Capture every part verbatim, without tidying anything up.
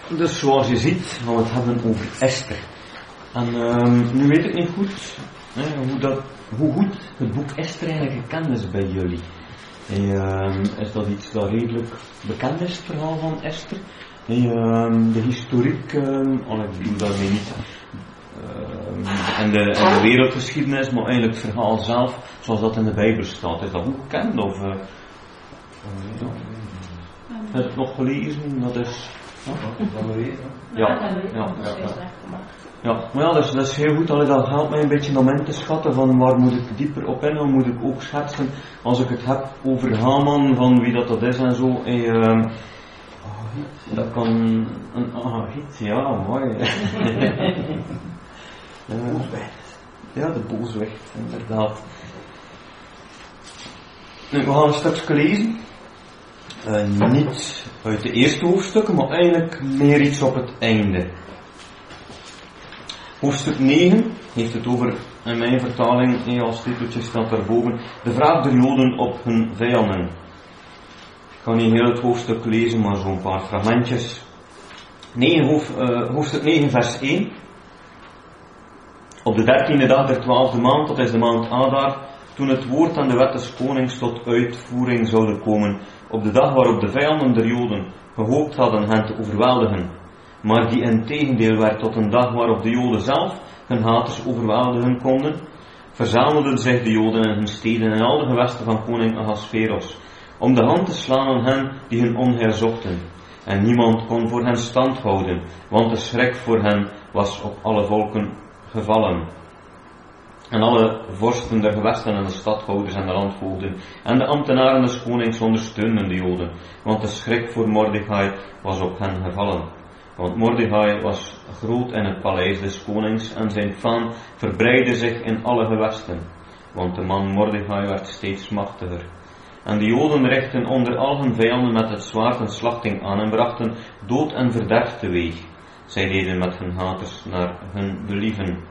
Dus zoals je ziet, gaan we het hebben over Esther. En uh, nu weet ik niet goed hè, hoe, dat, hoe goed het boek Esther eigenlijk gekend is bij jullie. En, uh, is dat iets dat redelijk bekend is, het verhaal van Esther? En, uh, de historiek, uh, oh, ik bedoel daarmee niet uh, en, de, en de wereldgeschiedenis, maar eigenlijk het verhaal zelf, zoals dat in de Bijbel staat. Is dat goed gekend? Of, uh, uh, ja. Heb je het nog gelezen? Dat is... Ja, ja, ja, ja. Ja, maar ja, dat is, dat is heel goed. Allee, dat helpt mij een beetje om in te schatten van waar moet ik dieper op in, dan moet ik ook schetsen als ik het heb over Haman, van wie dat, dat is en zo. En, uh, dat kan een Agagit, ja, mooi. uh, ja, de booswicht, inderdaad. Nu, we gaan een stukje lezen. Uh, niet uit de eerste hoofdstukken, maar eigenlijk meer iets op het einde. Hoofdstuk negen heeft het over, in mijn vertaling, als titeltje staat daarboven, de wraak der Joden op hun vijanden. Ik ga niet heel het hoofdstuk lezen, maar zo'n paar fragmentjes. negen, hoofd, uh, hoofdstuk negen, vers één. Op de dertiende dag der twaalfde maand, dat is de maand Adar, toen het woord aan de wet des konings tot uitvoering zouden komen, op de dag waarop de vijanden der Joden gehoopt hadden hen te overweldigen, maar die in tegendeel werd tot een dag waarop de Joden zelf hun haters overweldigen konden, verzamelden zich de Joden in hun steden en al de gewesten van koning Ahasveros, om de hand te slaan aan hen die hun onheil zochten. En niemand kon voor hen stand houden, want de schrik voor hen was op alle volken gevallen. En alle vorsten der gewesten en de stadhouders en de landvoogden en de ambtenaren des konings ondersteunden de Joden, want de schrik voor Mordechai was op hen gevallen. Want Mordechai was groot in het paleis des konings en zijn faam verbreidde zich in alle gewesten, want de man Mordechai werd steeds machtiger. En de Joden richtten onder al hun vijanden met het zwaard een slachting aan en brachten dood en verderf teweeg. Zij deden met hun haters naar hun believen.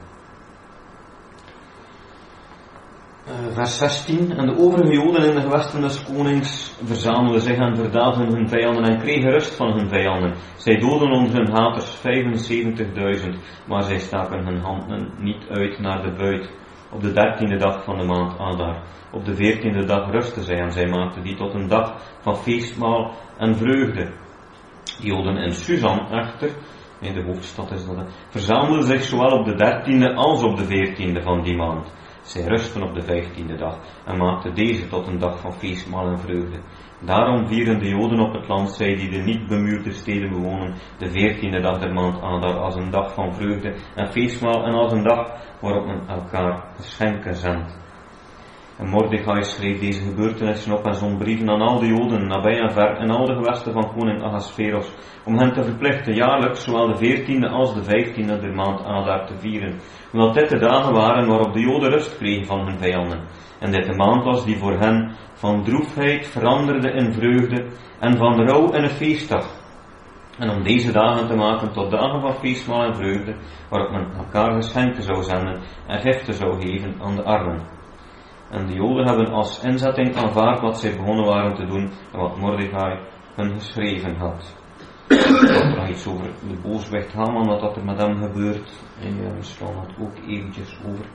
Uh, vers zestien. En de overige Joden in de gewesten des konings verzamelden zich en verdaagden hun vijanden en kregen rust van hun vijanden. Zij doden onder hun haters vijfenzeventigduizend, maar zij staken hun handen niet uit naar de buit. Op de dertiende dag van de maand Adar. Op de veertiende dag rustten zij en zij maakten die tot een dag van feestmaal en vreugde. De Joden in Susan echter, in de hoofdstad is dat, verzamelden zich zowel op de dertiende als op de veertiende van die maand. Zij rusten op de vijftiende dag en maakten deze tot een dag van feestmaal en vreugde. Daarom vieren de Joden op het land, zij die de niet bemuurde steden bewonen, de veertiende dag der maand Adar als een dag van vreugde en feestmaal en als een dag waarop men elkaar geschenken zendt. En Mordechai schreef deze gebeurtenissen op en zond brieven aan al de Joden, nabij en ver, en al de gewesten van koning Ahasveros, om hen te verplichten jaarlijks zowel de veertiende als de vijftiende der maand Adar te vieren, omdat dit de dagen waren waarop de Joden rust kregen van hun vijanden. En dit de maand was die voor hen van droefheid veranderde in vreugde en van rouw in een feestdag. En om deze dagen te maken tot dagen van feestmaal en vreugde, waarop men elkaar geschenken zou zenden en giften zou geven aan de armen. En de Joden hebben als inzetting aanvaard wat zij begonnen waren te doen en wat Mordechai hun geschreven had. Ik had nog iets over de booswicht Haman, wat dat er met hem gebeurt. En ja, we slaan het ook eventjes over.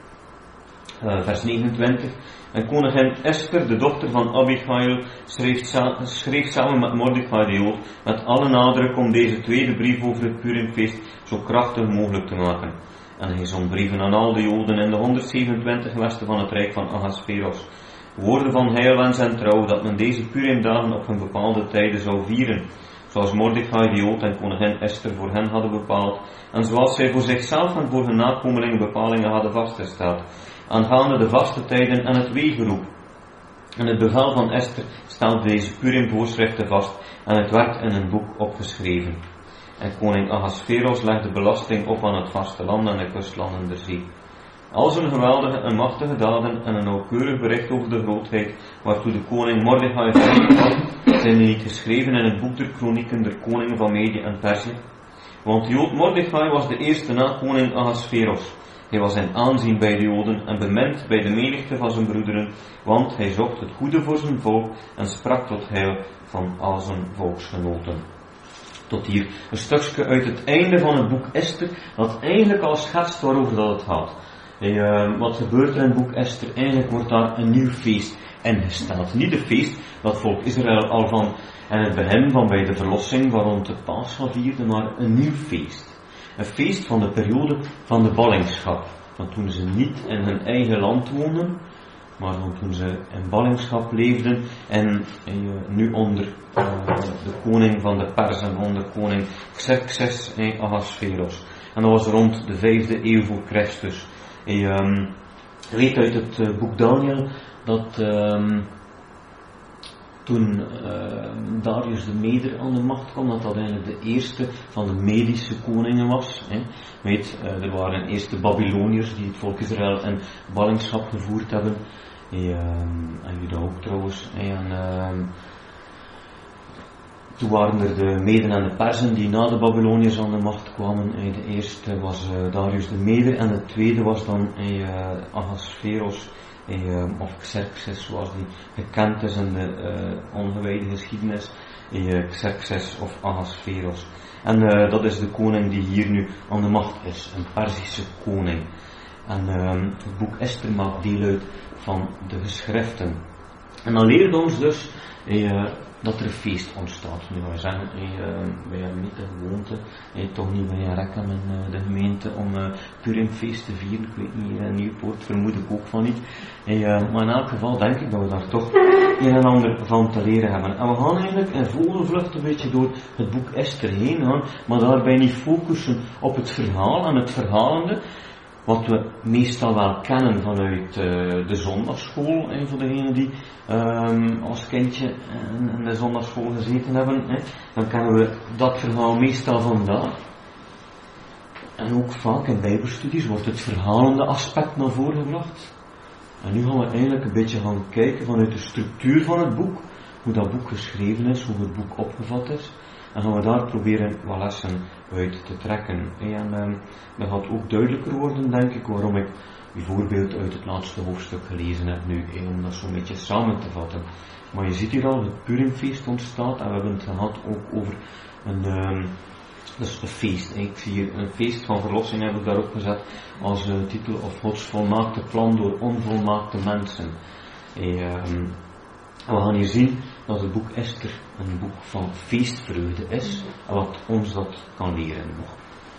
Uh, vers negenentwintig. En koningin Esther, de dochter van Abigail, schreef, sa- schreef samen met Mordechai de Jood met alle nadruk om deze tweede brief over het Purimfeest zo krachtig mogelijk te maken. En hij zond brieven aan al de Joden in de honderdzevenentwintig gewesten van het rijk van Ahasveros. Woorden van heilwens en trouw, dat men deze Purimdagen op een bepaalde tijden zou vieren, zoals Mordechai de Jood en koningin Esther voor hen hadden bepaald, en zoals zij voor zichzelf en voor hun nakomelingen bepalingen hadden vastgesteld, aangaande de vaste tijden en het weegeroep. En het bevel van Esther stelde deze Purim-voorschriften vast, en het werd in een boek opgeschreven. En koning Ahasveros legde belasting op aan het vasteland en de kustlanden der zee. Al zijn geweldige en machtige daden en een nauwkeurig bericht over de grootheid waartoe de koning Mordechai verricht had, zijn niet geschreven in het boek der kronieken der koningen van Medië en Perzië. Want de Jood Mordechai was de eerste na koning Ahasveros. Hij was in aanzien bij de Joden en bemind bij de menigte van zijn broederen, want hij zocht het goede voor zijn volk en sprak tot heil van al zijn volksgenoten. Tot hier een stukje uit het einde van het boek Esther, dat eigenlijk al schetst waarover dat het gaat. En, uh, wat gebeurt er in het boek Esther? Eigenlijk wordt daar een nieuw feest ingesteld. Niet het feest dat volk Israël al van en het begin van bij de verlossing, waarom de Pascha vierde, maar een nieuw feest. Een feest van de periode van de ballingschap. Van toen ze niet in hun eigen land woonden, maar van toen ze in ballingschap leefden en, en uh, nu onder uh, de koning van de Persen, onder koning Xerxes en Ahasveros. En dat was rond de vijfde eeuw voor Christus. En je um, weet uit het uh, boek Daniel dat um, toen uh, Darius de Meder aan de macht kwam, dat dat eigenlijk de eerste van de Medische koningen was. Hè. Weet, uh, er waren eerst de Babyloniërs die het volk Israël in ballingschap gevoerd hebben. En, uh, en Juda ook trouwens. En, uh, toen waren er de Meden en de Persen die na de Babyloniërs aan de macht kwamen. En de eerste was uh, Darius de Meder en de tweede was dan uh, Ahasveros. Uh, of Xerxes, zoals die gekend is in de uh, ongewijde geschiedenis, uh, Xerxes of Ahasveros. En uh, dat is de koning die hier nu aan de macht is, een Perzische koning. En uh, het boek Esther maakt deel uit van de geschriften. En dan leert ons dus uh, dat er een feest ontstaat. Nu gaan we zeggen, uh, wij hebben niet de gewoonte, uh, toch niet bij Rekken in uh, de gemeente om uh, Purimfeest te vieren. Ik weet niet, in Nieuwpoort vermoed ik ook van niet. Uh, maar in elk geval denk ik dat we daar toch een en ander van te leren hebben. En we gaan eigenlijk in vogelvlucht een beetje door het boek Esther heen gaan, maar daarbij niet focussen op het verhaal en het verhalende, wat we meestal wel kennen vanuit uh, de zondagschool, hè, voor degenen die um, als kindje in de zondagschool gezeten hebben, hè, dan kennen we dat verhaal meestal vandaar. En ook vaak in bijbelstudies wordt het verhalende aspect naar voren gebracht. En nu gaan we eigenlijk een beetje gaan kijken vanuit de structuur van het boek, hoe dat boek geschreven is, hoe het boek opgevat is. En gaan we daar proberen wat lessen uit te trekken. En um, dat gaat ook duidelijker worden, denk ik, waarom ik bijvoorbeeld uit het laatste hoofdstuk gelezen heb nu, om dat zo'n beetje samen te vatten. Maar je ziet hier al, het Purimfeest ontstaat, en we hebben het gehad ook over een, um, dus een feest. Ik zie hier een feest van verlossing, heb ik daarop gezet, als uh, titel, of Gods volmaakte plan door onvolmaakte mensen. En, um, En we gaan hier zien dat het boek Esther een boek van feestvreugde is en wat ons dat kan leren nog.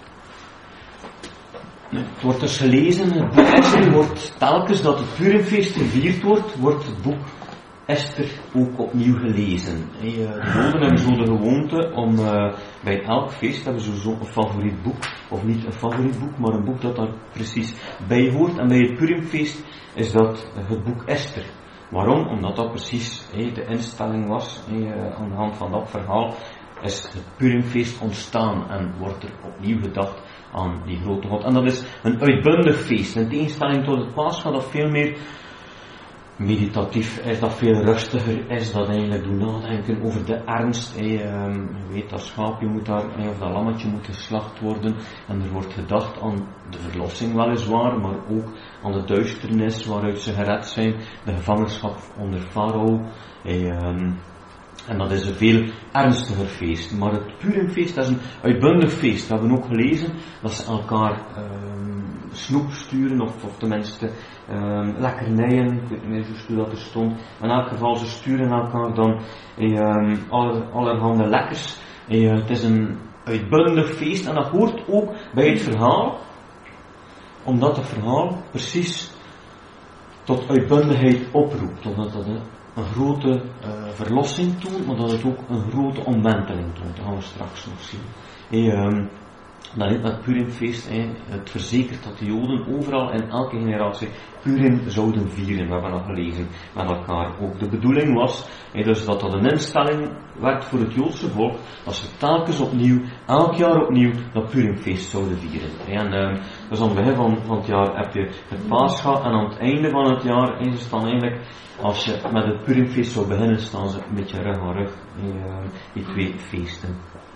Het wordt dus gelezen, het boek Esther wordt telkens dat het Purimfeest gevierd wordt, wordt het boek Esther ook opnieuw gelezen. De Joden hebben zo de gewoonte om uh, bij elk feest hebben ze zo'n favoriet boek, of niet een favoriet boek, maar een boek dat daar precies bij hoort. En bij het Purimfeest is dat het boek Esther. Waarom? Omdat dat precies hey, de instelling was, hey, aan de hand van dat verhaal is het Purimfeest ontstaan en wordt er opnieuw gedacht aan die grote God. En dat is een uitbundig feest. In tegenstelling tot het Pascha dat veel meer meditatief is, dat veel rustiger is, dat eigenlijk doen nadenken over de ernst. Hey, um, je weet, dat schaapje moet daar, hey, of dat lammetje moet geslacht worden. En er wordt gedacht aan de verlossing weliswaar, maar ook aan de duisternis waaruit ze gered zijn, de gevangenschap onder Farao. Hey, um, en dat is een veel ernstiger feest. Maar het Purimfeest is een uitbundig feest. We hebben ook gelezen dat ze elkaar um, snoep sturen, of, of tenminste um, lekkernijen, ik weet niet meer hoe dat er stond. In elk geval, ze sturen elkaar dan um, aller, allerhande lekkers. Uh, het is een uitbundig feest en dat hoort ook bij het verhaal, omdat het verhaal precies tot uitbundigheid oproept. Omdat dat een, een grote uh, verlossing toont, maar dat het ook een grote omwenteling toont. Dat gaan we straks nog zien. En, um, dan heeft het Purimfeest eh, het verzekert dat de Joden overal in elke generatie Purim zouden vieren. We hebben dat gelezen met elkaar. Ook de bedoeling was eh, dus dat dat een instelling werd voor het Joodse volk, dat ze telkens opnieuw, elk jaar opnieuw, dat Purimfeest zouden vieren. En uh, dus aan het begin van, van het jaar heb je het Pascha en aan het einde van het jaar eh, ze staan eigenlijk, als je met het Purimfeest zou beginnen, staan ze een beetje rug aan rug, eh, die twee feesten.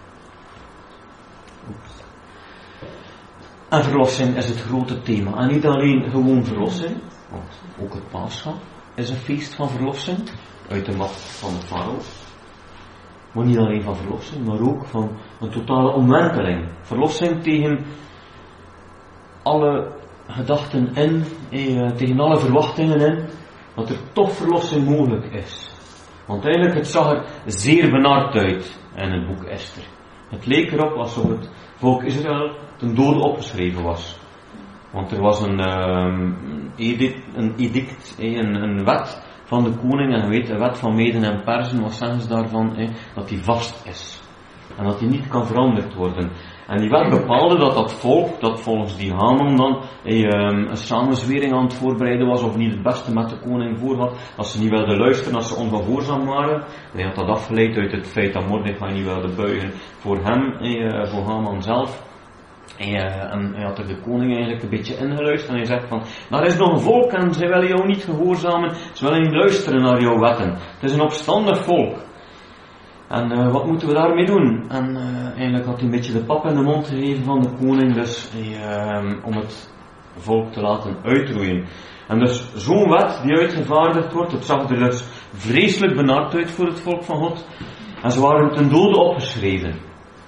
Oeps. En verlossing is het grote thema. En niet alleen gewoon verlossing, want ook het Pascha is een feest van verlossing uit de macht van de farao. Maar niet alleen van verlossing, maar ook van een totale omwenteling. Verlossing tegen alle gedachten in, eh, tegen alle verwachtingen in, dat er toch verlossing mogelijk is. Want eigenlijk, het zag er zeer benard uit in het boek Esther. Het leek erop alsof het volk Israël ten dode opgeschreven was. Want er was een, um, edict, een edict, een, een wet van de koning, en je weet, de wet van Meden en Persen, wat zeggen ze daarvan, eh, dat die vast is. En dat die niet kan veranderd worden. En die wet bepaalde dat dat volk, dat volgens die Haman dan eh, een samenzwering aan het voorbereiden was, of niet het beste met de koning voor had, als ze niet wilden luisteren, als ze ongehoorzaam waren. En hij had dat afgeleid uit het feit dat Mordechai niet wilde buigen voor hem, eh, voor Haman zelf. En, en hij had er de koning eigenlijk een beetje ingeluisterd en hij zegt van, daar is nog een volk en ze willen jou niet gehoorzamen, ze willen niet luisteren naar jouw wetten. Het is een opstandig volk. En uh, wat moeten we daarmee doen? En uh, eigenlijk had hij een beetje de pap in de mond gegeven van de koning, dus uh, om het volk te laten uitroeien. En dus zo'n wet die uitgevaardigd wordt, het zag er dus vreselijk benard uit voor het volk van God. En ze waren ten dode opgeschreven.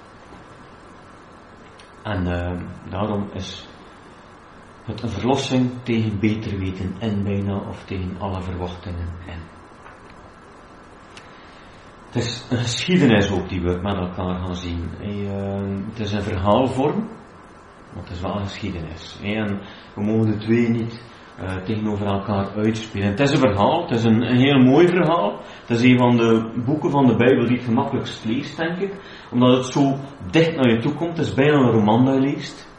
En uh, daarom is het een verlossing tegen beter weten in bijna, of tegen alle verwachtingen in. Het is een geschiedenis ook die we met elkaar gaan zien. Uh, het is een verhaalvorm, maar het is wel een geschiedenis. En we mogen de twee niet uh, tegenover elkaar uitspelen. Het is een verhaal, het is een, een heel mooi verhaal. Het is een van de boeken van de Bijbel die het gemakkelijkst leest, denk ik. Omdat het zo dicht naar je toe komt. Het is bijna een roman dat je leest.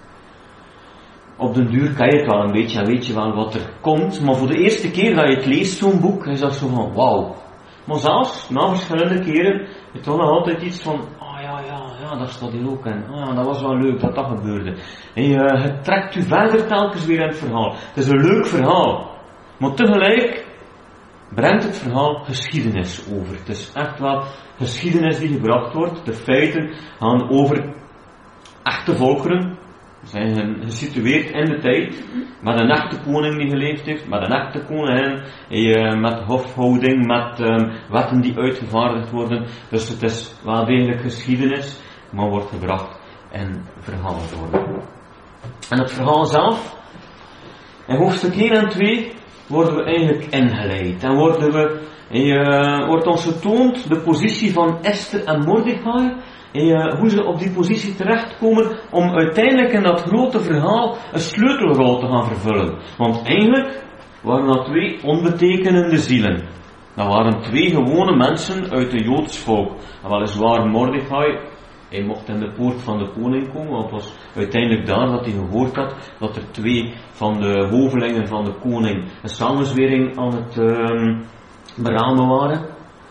Op den duur kan je het wel een beetje en weet je wel wat er komt. Maar voor de eerste keer dat je het leest, zo'n boek, is dat zo van wauw. Maar zelfs, na verschillende keren, je toch nog altijd iets van, ah ja, ja, ja, dat staat hier ook in. Ah ja, dat was wel leuk dat dat gebeurde. En je, het trekt u verder telkens weer in het verhaal. Het is een leuk verhaal. Maar tegelijk brengt het verhaal geschiedenis over. Het is echt wel geschiedenis die gebracht wordt. De feiten gaan over echte volkeren. Ze zijn gesitueerd in de tijd, met een echte koning die geleefd heeft, met een echte koningin, met hofhouding, met um, wetten die uitgevaardigd worden. Dus het is wel degelijk geschiedenis, maar wordt gebracht in verhaalvorm. En het verhaal zelf, in hoofdstuk één en twee, worden we eigenlijk ingeleid. En worden we, uh, wordt ons getoond de positie van Esther en Mordechai. En uh, hoe ze op die positie terechtkomen om uiteindelijk in dat grote verhaal een sleutelrol te gaan vervullen. Want eigenlijk waren dat twee onbetekenende zielen. Dat waren twee gewone mensen uit het Joods volk. En weliswaar Mordechai, hij mocht in de poort van de koning komen, want het was uiteindelijk daar dat hij gehoord had dat er twee van de hovelingen van de koning een samenzwering aan het um, beramen waren.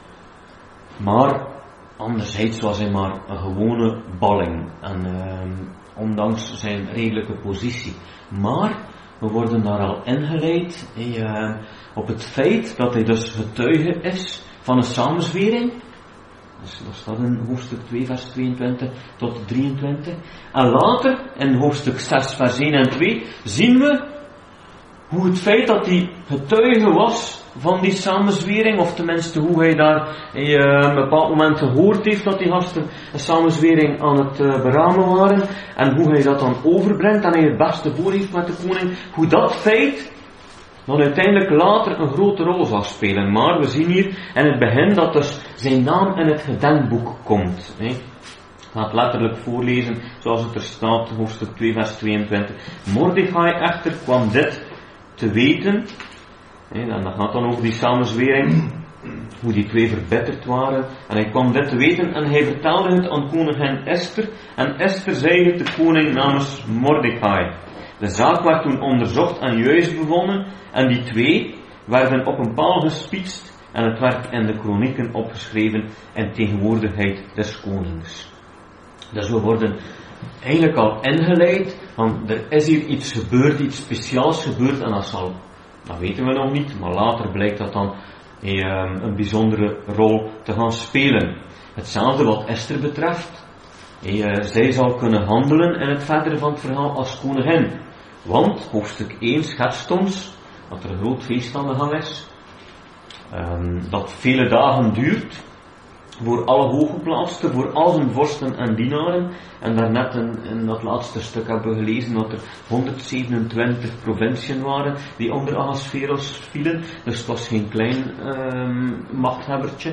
Maar anderzijds was hij maar een gewone balling, en uh, ondanks zijn redelijke positie. Maar we worden daar al ingeleid uh, op het feit dat hij dus getuige is van een samenzwering. Dus dat staat in hoofdstuk twee, vers tweeëntwintig tot drieëntwintig. En later, in hoofdstuk zes, vers één en twee, zien we hoe het feit dat hij getuige was van die samenzwering, of tenminste hoe hij daar in een bepaald moment gehoord heeft dat die gasten een samenzwering aan het uh, beramen waren, en hoe hij dat dan overbrengt en hij het beste voor heeft met de koning, hoe dat feit dan uiteindelijk later een grote rol zal spelen. Maar we zien hier in het begin dat dus zijn naam in het gedenkboek komt. Hè. Ik ga het letterlijk voorlezen zoals het er staat, hoofdstuk twee, vers tweeëntwintig. Mordechai echter kwam dit te weten. En dat gaat dan over die samenzwering, hoe die twee verbitterd waren. En hij kwam dit te weten en hij vertelde het aan koningin Esther. En Esther zei het de koning namens Mordechai. De zaak werd toen onderzocht en juist bevonden. En die twee werden op een paal gespietst. En het werd in de kronieken opgeschreven in tegenwoordigheid des konings. Dus we worden eigenlijk al ingeleid. Want er is hier iets gebeurd, iets speciaals gebeurd. En dat zal... Dat weten we nog niet, maar later blijkt dat dan een, een bijzondere rol te gaan spelen. Hetzelfde wat Esther betreft. Zij zal kunnen handelen in het verdere van het verhaal als koningin. Want hoofdstuk één schetst ons dat er een groot feest aan de gang is. Dat vele dagen duurt. voor alle hooggeplaatsten, voor al zijn vorsten en dienaren. En daarnet in, in dat laatste stuk hebben we gelezen dat er honderdzevenentwintig provinciën waren die onder Ahasveros vielen. Dus het was geen klein um, machthebbertje.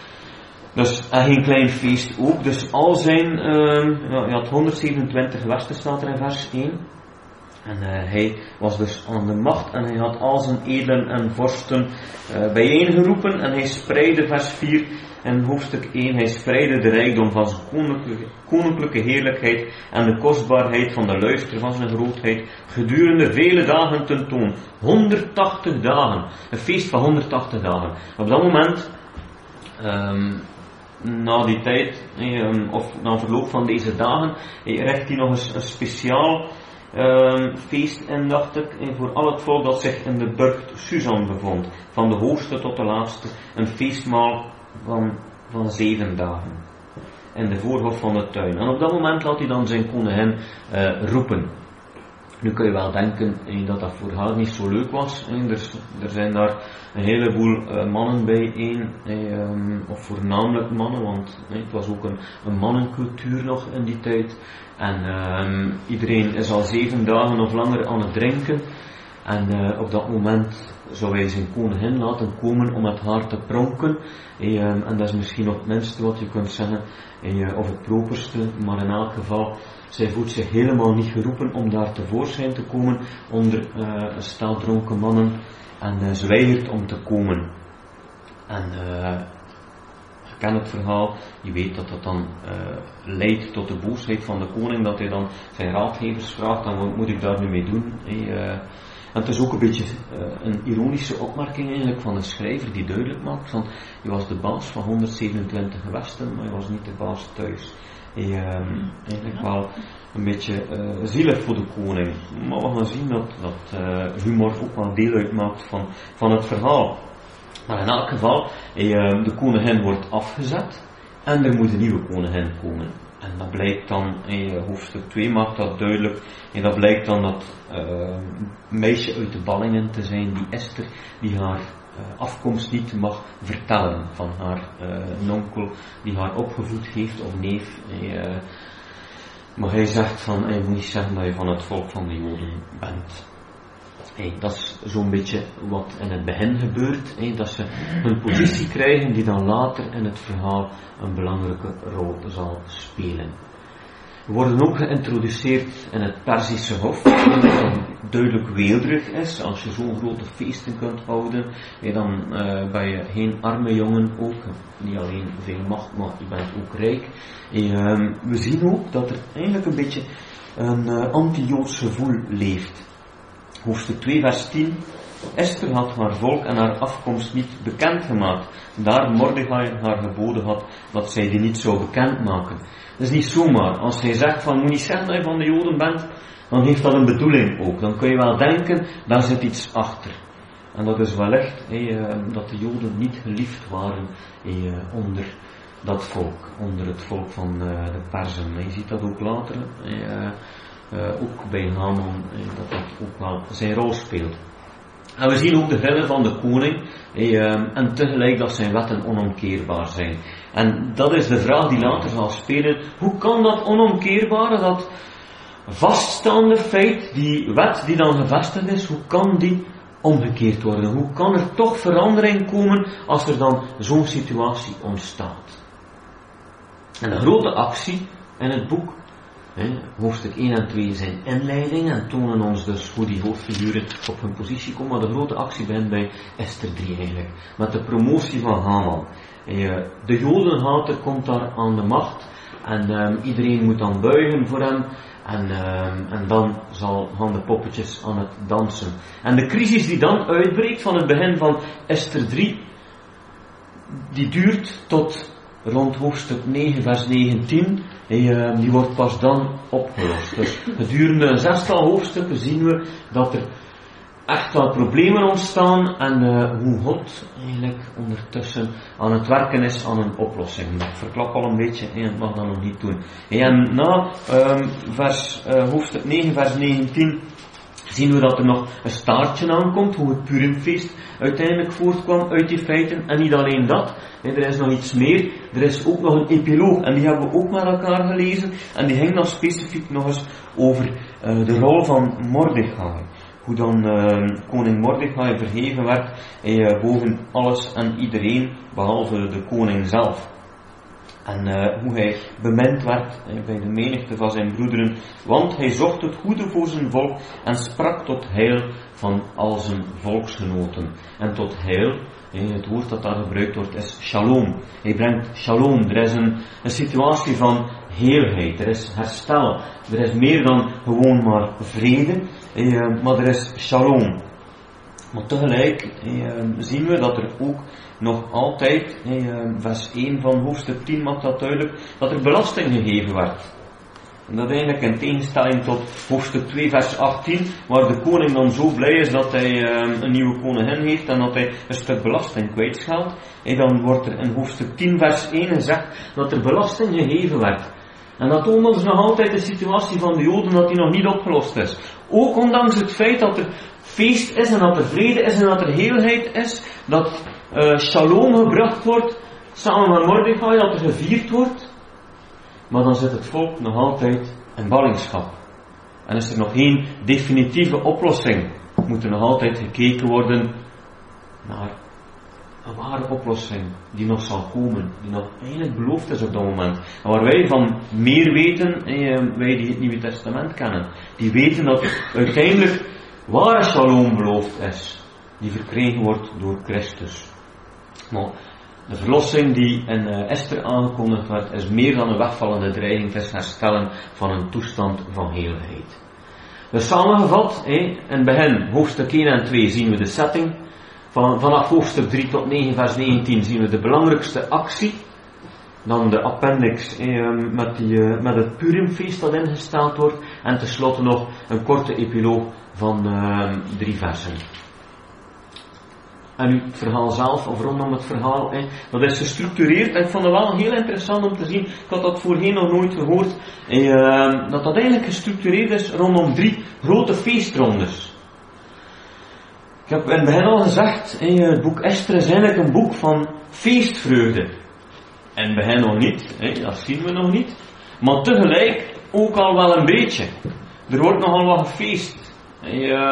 Dus en geen klein feest ook. Dus al zijn, um, ja, hij had honderdzevenentwintig gewesten, staat er in vers één. En uh, hij was dus aan de macht en hij had al zijn edelen en vorsten uh, bijeengeroepen en hij spreidde, vers vier in hoofdstuk één, hij spreidde de rijkdom van zijn koninklijke, koninklijke heerlijkheid en de kostbaarheid van de luister van zijn grootheid gedurende vele dagen tentoon. honderdtachtig dagen. Een feest van honderdtachtig dagen. Op dat moment, um, na die tijd, um, of na verloop van deze dagen, richt hij nog eens een speciaal Um, feest in, dacht ik, en voor al het volk dat zich in de burcht Susan bevond, van de hoogste tot de laatste, een feestmaal van, van zeven dagen, in de voorhof van de tuin. En op dat moment laat hij dan zijn koningin uh, roepen. Nu kun je wel denken eh, dat dat voor haar niet zo leuk was. Eh, er, er zijn daar een heleboel uh, mannen bijeen, eh, um, of voornamelijk mannen, want eh, het was ook een, een mannencultuur nog in die tijd. En uh, iedereen is al zeven dagen of langer aan het drinken. En uh, op dat moment zou hij zijn koningin laten komen om met haar te pronken. Eh, um, en dat is misschien nog het minste wat je kunt zeggen, eh, of het properste, maar in elk geval, zij voelt zich helemaal niet geroepen om daar tevoorschijn te komen onder uh, een stel dronken mannen. En uh, ze weigert om te komen. En uh, je kent het verhaal, je weet dat dat dan uh, leidt tot de boosheid van de koning, dat hij dan zijn raadgevers vraagt, en wat moet ik daar nu mee doen? Hey, uh, en het is ook een beetje uh, een ironische opmerking eigenlijk van de schrijver die duidelijk maakt van, je was de baas van honderdzevenentwintig gewesten, maar je was niet de baas thuis. Hey, um, eigenlijk wel een beetje uh, zielig voor de koning. Maar we gaan zien dat, dat uh, humor ook wel deel uitmaakt van, van het verhaal. Maar in elk geval, uh, de koningin wordt afgezet en er moet een nieuwe koningin komen. En dat blijkt dan, in hoofdstuk twee maakt dat duidelijk, en dat blijkt dan dat uh, meisje uit de ballingen te zijn, die Esther, die haar uh, afkomst niet mag vertellen van haar uh, nonkel, die haar opgevoed heeft, of neef. Uh, maar hij zegt van, hij moet niet zeggen dat je van het volk van de Joden bent. Hey, dat is zo'n beetje wat in het begin gebeurt, hey, dat ze een positie krijgen die dan later in het verhaal een belangrijke rol zal spelen. We worden ook geïntroduceerd in het Perzische Hof, dat duidelijk weelderig is. Als je zo'n grote feesten kunt houden, hey, dan uh, ben je geen arme jongen, ook niet alleen veel macht, maar je bent ook rijk. Hey, um, we zien ook dat er eigenlijk een beetje een uh, anti-Joods gevoel leeft. Hoofdstuk twee, vers tien. Esther had haar volk en haar afkomst niet bekendgemaakt, daar Mordechai haar geboden had dat zij die niet zou bekendmaken. Dat is niet zomaar. Als hij zegt van, moet niet zeggen dat je van de Joden bent, dan heeft dat een bedoeling ook. Dan kun je wel denken, daar zit iets achter. En dat is wellicht hey, dat de Joden niet geliefd waren hey, onder dat volk, onder het volk van uh, de Perzen. Je ziet dat ook later. Hey, Uh, ook bij Haman, uh, dat dat ook wel zijn rol speelt. En we zien ook de grillen van de koning, uh, en tegelijk dat zijn wetten onomkeerbaar zijn. En dat is de vraag die later zal spelen. Hoe kan dat onomkeerbare, dat vaststaande feit, die wet die dan gevestigd is, hoe kan die omgekeerd worden? Hoe kan er toch verandering komen als er dan zo'n situatie ontstaat? En de grote actie in het boek, He, hoofdstuk één en twee zijn inleiding en tonen ons dus hoe die hoofdfiguren op hun positie komen. Maar de grote actie begint bij Esther drie eigenlijk, met de promotie van Haman. He, de Jodenhater komt daar aan de macht en um, iedereen moet dan buigen voor hem en, um, en dan zal, gaan de poppetjes aan het dansen. En de crisis die dan uitbreekt van het begin van Esther drie, die duurt tot rond hoofdstuk negen vers negentien, hey, die wordt pas dan opgelost. Dus gedurende een zestal hoofdstukken zien we dat er echt wel problemen ontstaan en uh, hoe God eigenlijk ondertussen aan het werken is aan een oplossing. Ik verklap al een beetje en het mag dat nog niet doen. Hey, en na um, vers, uh, hoofdstuk negen vers negentien zien we dat er nog een staartje aankomt, hoe het Purimfeest uiteindelijk voortkwam uit die feiten. En niet alleen dat, er is nog iets meer, er is ook nog een epiloog, en die hebben we ook met elkaar gelezen, en die ging dan specifiek nog eens over uh, de rol van Mordechai. Hoe dan uh, koning Mordechai verheven werd uh, boven alles en iedereen, behalve de koning zelf. En uh, hoe hij bemind werd uh, bij de menigte van zijn broederen, want hij zocht het goede voor zijn volk en sprak tot heil van al zijn volksgenoten. En tot heil, uh, het woord dat daar gebruikt wordt, is shalom. Hij brengt shalom. Er is een, een situatie van heelheid, er is herstel, er is meer dan gewoon maar vrede, uh, maar er is shalom. Maar tegelijk uh, zien we dat er ook nog altijd, uh, vers één van hoofdstuk tien maakt dat duidelijk, dat er belasting gegeven werd. En dat eigenlijk in tegenstelling tot hoofdstuk twee vers achttien, waar de koning dan zo blij is dat hij uh, een nieuwe koningin heeft en dat hij een stuk belasting kwijtscheldt. En dan wordt er in hoofdstuk tien vers één gezegd dat er belasting gegeven werd. En dat toont ons nog altijd de situatie van de Joden, dat die nog niet opgelost is. Ook ondanks het feit dat er feest is en dat er vrede is en dat er heelheid is, dat uh, shalom gebracht wordt, samen met Mordechai, dat er gevierd wordt. Maar dan zit het volk nog altijd in ballingschap. En is er nog geen definitieve oplossing. Moet er nog altijd gekeken worden naar een ware oplossing die nog zal komen, die nog eigenlijk beloofd is op dat moment. En waar wij van meer weten, eh, wij die het Nieuwe Testament kennen, die weten dat uiteindelijk ware shalom beloofd is, die verkregen wordt door Christus. Maar de verlossing die in uh, Esther aangekondigd werd, is meer dan een wegvallende dreiging, het is herstellen van een toestand van heelheid. Dus samengevat, eh, in het begin, hoofdstuk één en twee, zien we de setting. Van, vanaf hoofdstuk drie tot negen vers negentien zien we de belangrijkste actie. Dan de appendix eh, met, die, uh, met het Purimfeest dat ingesteld wordt. En tenslotte nog een korte epiloog van uh, drie versen. En nu het verhaal zelf, of rondom het verhaal, eh, dat is gestructureerd. En ik vond het wel heel interessant om te zien, ik had dat voorheen nog nooit gehoord, eh, dat dat eigenlijk gestructureerd is rondom drie grote feestrondes. Ik heb in het begin al gezegd, eh, het boek Esther is eigenlijk een boek van feestvreugde. In het begin nog niet, eh, dat zien we nog niet. Maar tegelijk ook al wel een beetje. Er wordt nogal wat gefeest. Eh,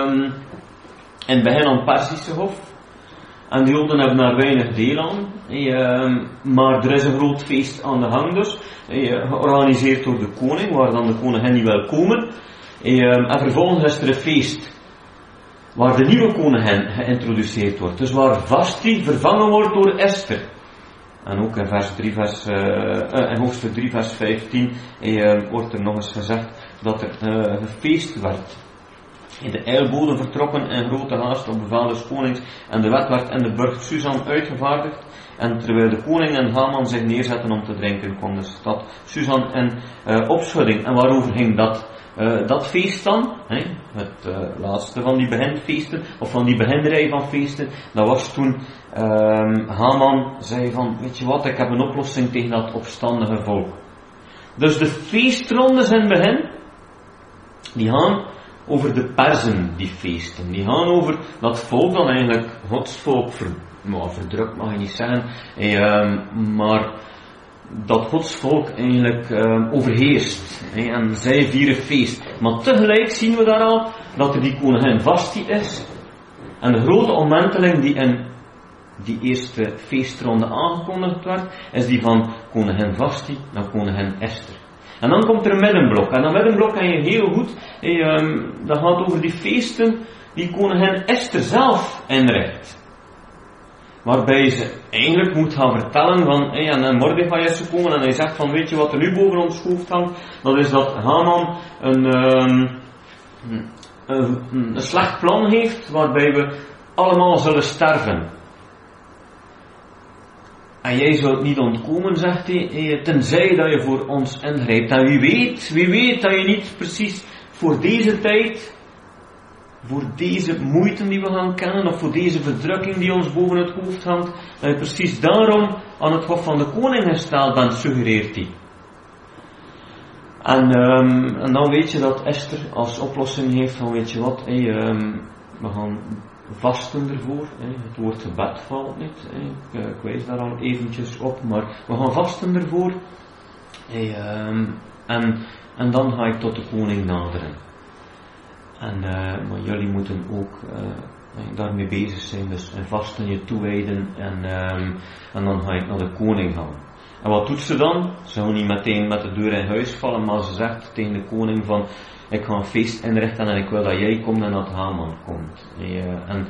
in het begin aan het Perzische Hof. En de Joden hebben daar weinig deel aan. Eh, maar er is een groot feest aan de gang dus. Eh, georganiseerd door de koning, waar dan de koningin niet wil komen. Eh, en vervolgens is er een feest waar de nieuwe koningin geïntroduceerd wordt. Dus waar Vashti vervangen wordt door Esther. En ook in, vers drie, vers, uh, in hoofdstuk drie vers vijftien uh, wordt er nog eens gezegd dat er uh, gefeest werd. De eilboden vertrokken in grote haast op bevel des konings en de wet werd in de burcht Susan uitgevaardigd. En terwijl de koning en Haman zich neerzetten om te drinken, kwam de stad Susan in uh, opschudding. En waarover ging dat? Uh, dat feest dan, hè, het uh, laatste van die beginfeesten, of van die beginrij van feesten, dat was toen uh, Haman zei van, weet je wat, ik heb een oplossing tegen dat opstandige volk. Dus de feestrondes in het begin, die gaan over de Perzen, die feesten. Die gaan over dat volk dat eigenlijk Gods volk ver, nou, verdrukt, mag je niet zeggen, uh, maar dat Gods volk eigenlijk uh, overheerst. He, en zij vieren feest. Maar tegelijk zien we daar al dat er die koningin Vashti is. En de grote omwenteling die in die eerste feestronde aangekondigd werd, is die van koningin Vashti naar koningin Esther. En dan komt er een middenblok. En dat middenblok ken je heel goed. He, um, dat gaat over die feesten die koningin Esther zelf inricht. Waarbij ze eigenlijk moet gaan vertellen van, hey, en Mordechai is gekomen en hij zegt van, weet je wat er nu boven ons hoofd hangt? Dat is dat Haman een, um, een, een slecht plan heeft, waarbij we allemaal zullen sterven. En jij zult niet ontkomen, zegt hij, tenzij dat je voor ons ingrijpt. En wie weet, wie weet dat je niet precies voor deze tijd, voor deze moeite die we gaan kennen, of voor deze verdrukking die ons boven het hoofd hangt, dat je precies daarom aan het hof van de koning gesteld bent, suggereert hij. En, um, en dan weet je dat Esther als oplossing heeft van, weet je wat, hey, um, we gaan vasten ervoor. Hey. Het woord gebed valt niet, hey. ik, ik wijs daar al eventjes op, maar we gaan vasten ervoor. Hey, um, en, en dan ga ik tot de koning naderen. En, uh, maar jullie moeten ook uh, daarmee bezig zijn, dus en vasten je toewijden en, um, en dan ga ik naar de koning gaan. En wat doet ze dan? Ze gaat niet meteen met de deur in huis vallen, maar ze zegt tegen de koning van, ik ga een feest inrichten en ik wil dat jij komt en dat Haman komt. En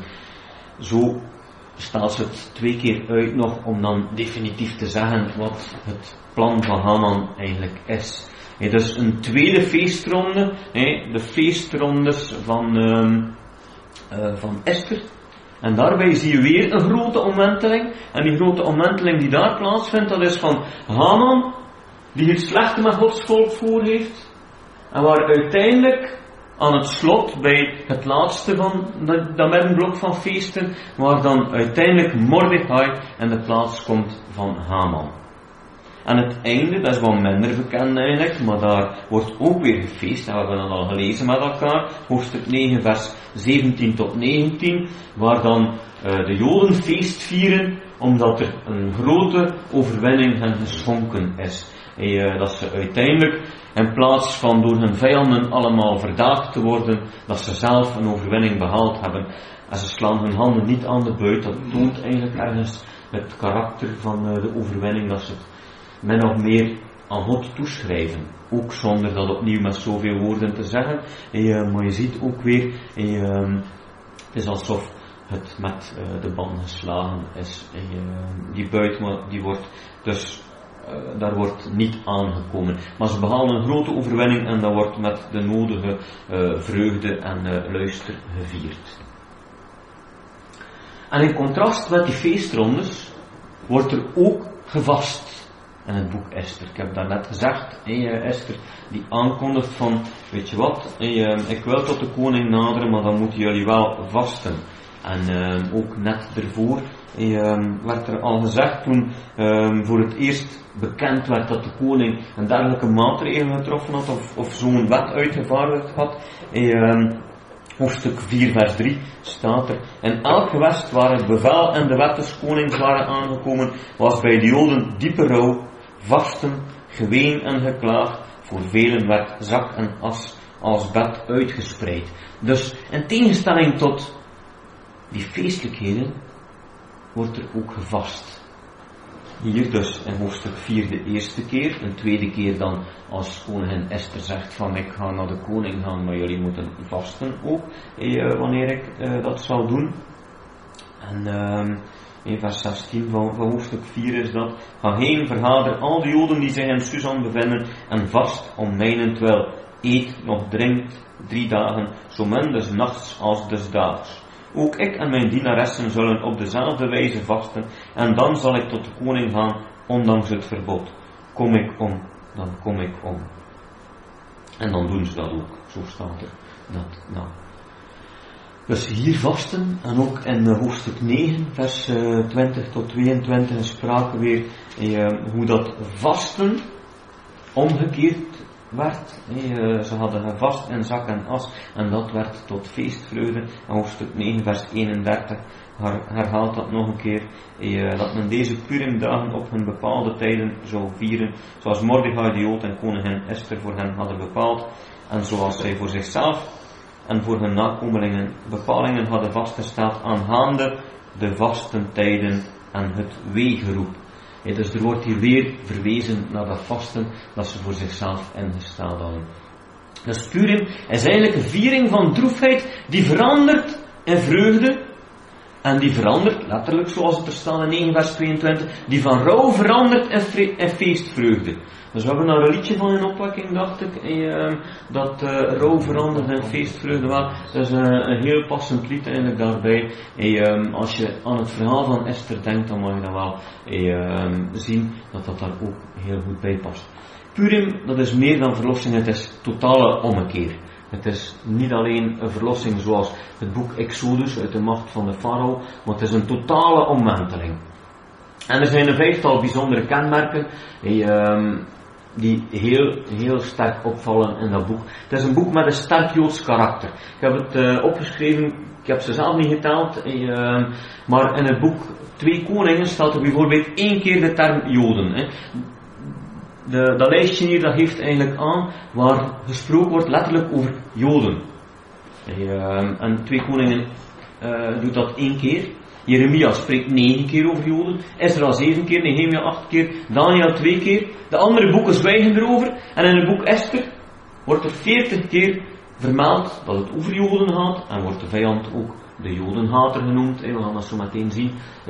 zo stelt ze het twee keer uit nog om dan definitief te zeggen wat het plan van Haman eigenlijk is. Dus een tweede feestronde, de feestrondes van, um, uh, van Esther. En daarbij zie je weer een grote omwenteling. En die grote omwenteling die daar plaatsvindt, dat is van Haman, die het slechte met Gods volk voor heeft. En waar uiteindelijk aan het slot, bij het laatste van dat, dat middenblok van feesten, waar dan uiteindelijk Mordechai in de plaats komt van Haman. En het einde, dat is wat minder bekend eigenlijk, maar daar wordt ook weer gefeest, en we hebben dat al gelezen met elkaar, hoofdstuk negen vers zeventien tot negentien, waar dan uh, de Joden feest vieren, omdat er een grote overwinning hen geschonken is. En, uh, dat ze uiteindelijk, in plaats van door hun vijanden allemaal verdaagd te worden, dat ze zelf een overwinning behaald hebben. En ze slaan hun handen niet aan de buit, dat toont eigenlijk ergens het karakter van uh, de overwinning, dat ze het men of meer aan God toeschrijven. Ook zonder dat opnieuw met zoveel woorden te zeggen. En, uh, maar je ziet ook weer, en, uh, het is alsof het met uh, de band geslagen is. En, uh, die buit die wordt dus, uh, daar wordt niet aangekomen. Maar ze behalen een grote overwinning en dat wordt met de nodige uh, vreugde en uh, luister gevierd. En in contrast met die feestrondes wordt er ook gevast. In het boek Esther. Ik heb daarnet gezegd, hey, Esther die aankondigt van, weet je wat, hey, ik wil tot de koning naderen, maar dan moeten jullie wel vasten. En uh, ook net ervoor hey, um, werd er al gezegd, toen um, voor het eerst bekend werd dat de koning een dergelijke maatregel getroffen had, of, of zo'n wet uitgevaardigd had. Hey, um, hoofdstuk vier vers drie staat er, in elk gewest waar het bevel en de wet des konings waren aangekomen, was bij de Joden diepe rouw, vasten, geween en geklaag, voor velen werd zak en as als bed uitgespreid. Dus in tegenstelling tot die feestelijkheden, wordt er ook gevast. Hier dus in hoofdstuk vier de eerste keer, een tweede keer dan als koningin Esther zegt van ik ga naar de koning gaan, maar jullie moeten vasten ook, eh, wanneer ik eh, dat zal doen. En uh, in vers zestien van, van hoofdstuk vier is dat, ga heen, vergader al de Joden die zich in Susan bevinden en vast om mijnentwil, eet nog drinkt drie dagen, zo min des nachts als des daags. Ook ik en mijn dienaressen zullen op dezelfde wijze vasten, en dan zal ik tot de koning gaan, ondanks het verbod. Kom ik om, dan kom ik om. En dan doen ze dat ook, zo staat er dat nou. Dus hier vasten, en ook in hoofdstuk negen, vers twintig tot tweeëntwintig, spraken weer eh, hoe dat vasten omgekeerd werd. Nee, ze hadden gevast in zak en as en dat werd tot feestvreugde. En hoofdstuk negen vers eenendertig herhaalt dat nog een keer. Eh, dat men deze Purimdagen op hun bepaalde tijden zou vieren, zoals Mordechai de Jood en koningin Esther voor hen hadden bepaald. En zoals zij voor zichzelf en voor hun nakomelingen bepalingen hadden vastgesteld aangaande de vastentijden en het weegeroep. Ja, dus er wordt hier weer verwezen naar dat vasten dat ze voor zichzelf ingesteld hadden. Dus Purim is eigenlijk een viering van droefheid die verandert in vreugde. En die verandert, letterlijk zoals het er staat in negen vers tweeëntwintig, die van rouw verandert in, fre- in feestvreugde. Dus we hebben daar een liedje van in opwekking, dacht ik, en, uh, dat uh, rouw verandert in feestvreugde. Wel, dat is uh, een heel passend lied eigenlijk daarbij. En, um, als je aan het verhaal van Esther denkt, dan mag je dan wel en, um, zien dat dat daar ook heel goed bij past. Purim, dat is meer dan verlossing, het is totale ommekeer. Het is niet alleen een verlossing zoals het boek Exodus uit de macht van de farao, maar het is een totale omwenteling. En er zijn een vijftal bijzondere kenmerken. Hey, um, die heel, heel sterk opvallen in dat boek. Het is een boek met een sterk Joods karakter. Ik heb het uh, opgeschreven, ik heb ze zelf niet geteld, uh, maar in het boek Twee Koningen staat er bijvoorbeeld één keer de term Joden. Hè. De, dat lijstje hier, dat geeft eigenlijk aan waar gesproken wordt letterlijk over Joden. Uh, en Twee Koningen uh, doet dat één keer. Jeremia spreekt negen keer over Joden, Ezra zeven keer, Nehemia acht keer, Daniel twee keer. De andere boeken zwijgen erover. En in het boek Esther wordt er veertig keer vermeld dat het over Joden gaat. En wordt de vijand ook de Jodenhater genoemd. We gaan dat zo meteen zien.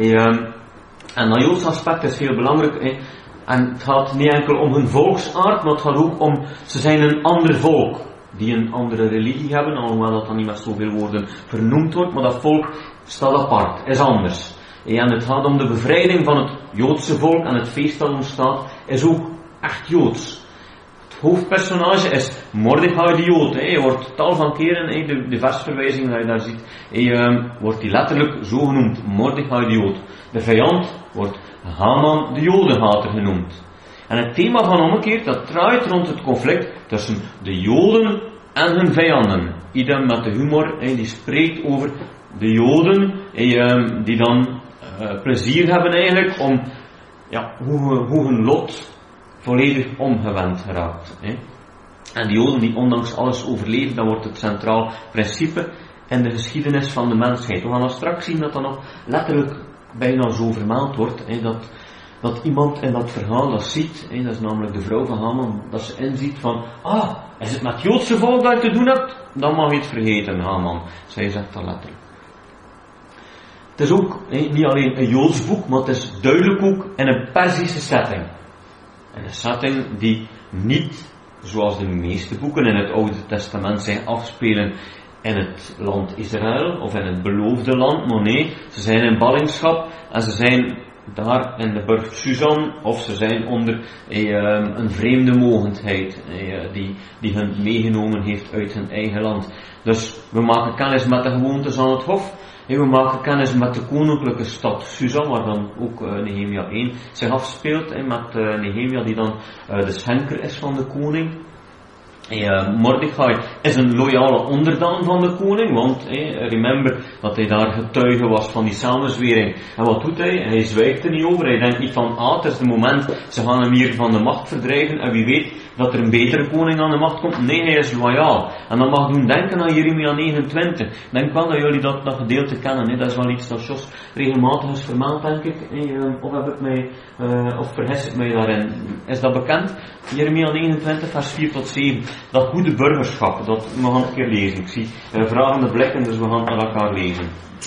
En dat Joods aspect is heel belangrijk. En het gaat niet enkel om hun volksaard, maar het gaat ook om, ze zijn een ander volk. Die een andere religie hebben, alhoewel dat dan niet met zoveel woorden vernoemd wordt. Maar dat volk staat apart, is anders. En het gaat om de bevrijding van het Joodse volk. En het feest dat ontstaat is ook echt Joods. Het hoofdpersonage is Mordechai de Jood. Hij wordt tal van keren, de, de versverwijzing dat je daar ziet, hij, wordt hij letterlijk zo genoemd. Mordechai de Jood. De vijand wordt Haman de Jodenhater genoemd. En het thema van ommekeer, dat draait rond het conflict tussen de Joden en hun vijanden. Idem met de humor, die spreekt over de Joden, die dan plezier hebben eigenlijk om ja, hoe, hoe hun lot volledig omgewend geraakt. En die Joden die ondanks alles overleven, dat wordt het centraal principe in de geschiedenis van de mensheid. We gaan dan straks zien dat dat nog letterlijk bijna zo vermeld wordt, dat dat iemand in dat verhaal dat ziet, hè, dat is namelijk de vrouw van Haman, dat ze inziet van, ah, is het met het Joodse volk dat je te doen hebt? Dan mag je het vergeten, Haman. Zij zegt dat letterlijk. Het is ook hè, niet alleen een Joods boek, maar het is duidelijk ook in een Perzische setting. En een setting die niet, zoals de meeste boeken in het Oude Testament zich afspelen in het land Israël, of in het beloofde land, maar nee, ze zijn in ballingschap en ze zijn daar in de burcht Susan, of ze zijn onder eh, een vreemde mogendheid eh, die, die hen meegenomen heeft uit hun eigen land. Dus we maken kennis met de gewoontes aan het hof. En we maken kennis met de koninklijke stad Susa, waar dan ook uh, Nehemia één zich afspeelt. En met uh, Nehemia die dan uh, de schenker is van de koning. Uh, Mordechai is een loyale onderdaan van de koning, want eh, remember dat hij daar getuige was van die samenzwering. En wat doet hij? Hij zwijgt er niet over. Hij denkt niet van, ah, het is het moment, ze gaan hem hier van de macht verdrijven en wie weet dat er een betere koning aan de macht komt. Nee, hij is loyaal. En dat mag doen denken aan Jeremia negenentwintig. Ik denk wel dat jullie dat, dat gedeelte kennen. Hè? Dat is wel iets dat Jos regelmatig is vermeld, denk ik. Of, heb ik mij, uh, of vergis ik mij daarin. Is dat bekend? Jeremia negenentwintig, vers vier tot zeven. Dat goede burgerschap, dat we gaan een keer lezen. Ik zie uh, vragende blikken, dus we gaan met elkaar lezen.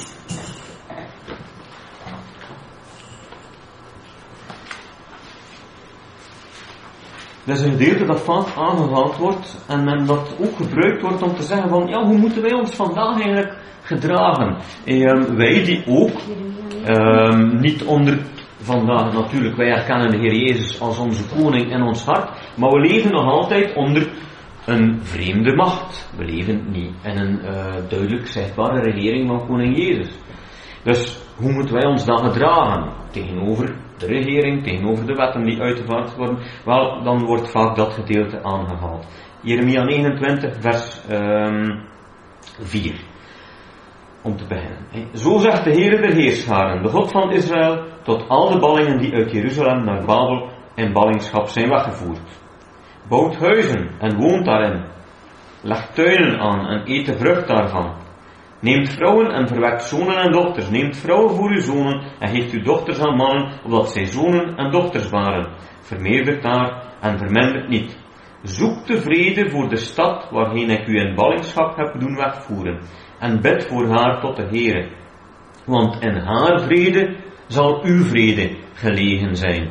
Dat is een gedeelte dat vaak aangehaald wordt en dat ook gebruikt wordt om te zeggen van, ja, hoe moeten wij ons vandaag eigenlijk gedragen? En wij die ook, um, niet onder vandaag natuurlijk, wij herkennen de Heer Jezus als onze koning in ons hart, maar we leven nog altijd onder een vreemde macht. We leven niet in een uh, duidelijk zichtbare regering van koning Jezus. Dus hoe moeten wij ons dan gedragen tegenover de regering, tegenover de wetten die uitgevaardigd worden? Wel, dan wordt vaak dat gedeelte aangehaald. Jeremia negenentwintig, vers um, vier. Om te beginnen. Zo zegt de Heere der Heerscharen, de God van Israël, tot al de ballingen die uit Jeruzalem naar Babel in ballingschap zijn weggevoerd. Bouwt huizen en woont daarin. Legt tuinen aan en eet de vrucht daarvan. Neemt vrouwen en verwekt zonen en dochters. Neemt vrouwen voor uw zonen en geeft uw dochters aan mannen, opdat zij zonen en dochters waren. Vermeerdert daar en vermindert niet. Zoek de vrede voor de stad waarheen ik u in ballingschap heb doen wegvoeren. En bid voor haar tot de Heere. Want in haar vrede zal uw vrede gelegen zijn.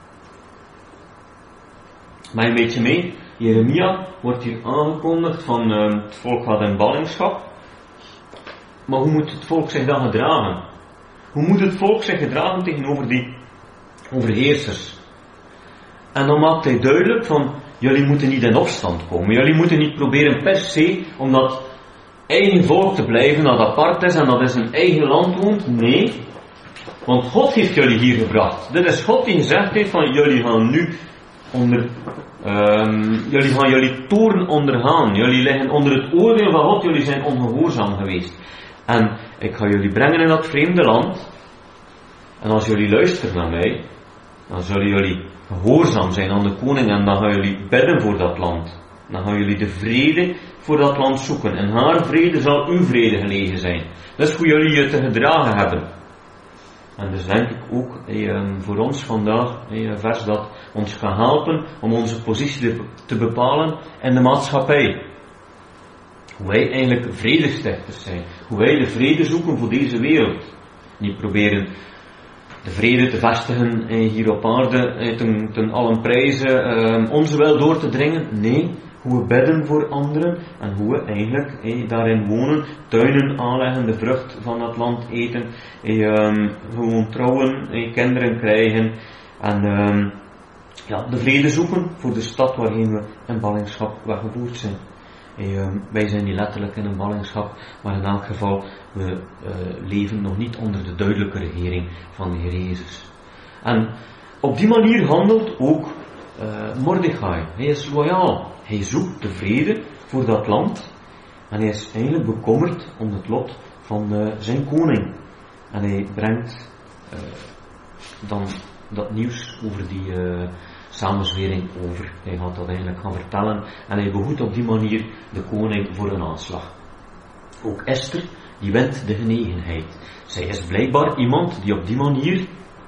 Maar een beetje mee. Jeremia wordt hier aangekondigd van uh, het volk gaat in ballingschap. Maar hoe moet het volk zich dan gedragen? Hoe moet het volk zich gedragen tegenover die overheersers? En dan maakt hij duidelijk van, jullie moeten niet in opstand komen. Jullie moeten niet proberen per se om dat eigen volk te blijven dat apart is en dat in zijn eigen land woont. Nee, want God heeft jullie hier gebracht. Dit is God die gezegd heeft van, jullie gaan nu onder, um, jullie gaan jullie toorn ondergaan. Jullie liggen onder het oordeel van God, jullie zijn ongehoorzaam geweest. En ik ga jullie brengen in dat vreemde land. En als jullie luisteren naar mij, dan zullen jullie gehoorzaam zijn aan de koning en dan gaan jullie bidden voor dat land. Dan gaan jullie de vrede voor dat land zoeken. En haar vrede zal uw vrede gelegen zijn. Dat is hoe jullie je te gedragen hebben. En dus denk ik ook eh, voor ons vandaag eh, een vers dat ons kan helpen om onze positie te bepalen in de maatschappij. Hoe wij eigenlijk vredestichters zijn. Hoe wij de vrede zoeken voor deze wereld. Niet proberen de vrede te vestigen eh, hier op aarde eh, ten, ten allen prijzen eh, onze wil door te dringen. Nee, hoe we bidden voor anderen en hoe we eigenlijk eh, daarin wonen, tuinen aanleggen, de vrucht van het land eten, eh, gewoon trouwen, eh, kinderen krijgen en eh, ja, de vrede zoeken voor de stad waarin we in ballingschap weggevoerd zijn. Eh, wij zijn niet letterlijk in een ballingschap, maar in elk geval, we uh, leven nog niet onder de duidelijke regering van de Heer Jezus. En op die manier handelt ook uh, Mordechai. Hij is loyaal. Hij zoekt de vrede voor dat land. En hij is eigenlijk bekommerd om het lot van uh, zijn koning. En hij brengt uh, dan dat nieuws over die uh, samenzwering over. Hij gaat dat eigenlijk gaan vertellen. En hij behoedt op die manier de koning voor een aanslag. Ook Esther, die wint de genegenheid. Zij is blijkbaar iemand die op die manier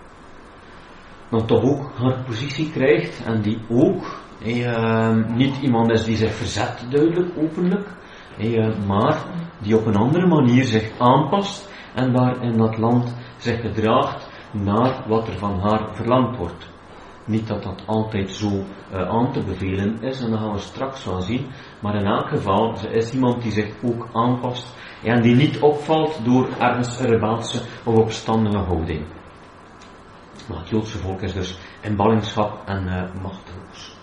dan toch ook haar positie krijgt. En die ook eh, niet iemand is die zich verzet, duidelijk, openlijk. Eh, maar die op een andere manier zich aanpast. En daar in dat land zich gedraagt naar wat er van haar verlangd wordt. Niet dat dat altijd zo uh, aan te bevelen is, en dat gaan we straks wel zien. Maar in elk geval, ze is iemand die zich ook aanpast en die niet opvalt door ergens een rebelse of opstandige houding. Maar het Joodse volk is dus in ballingschap en uh, machteloos.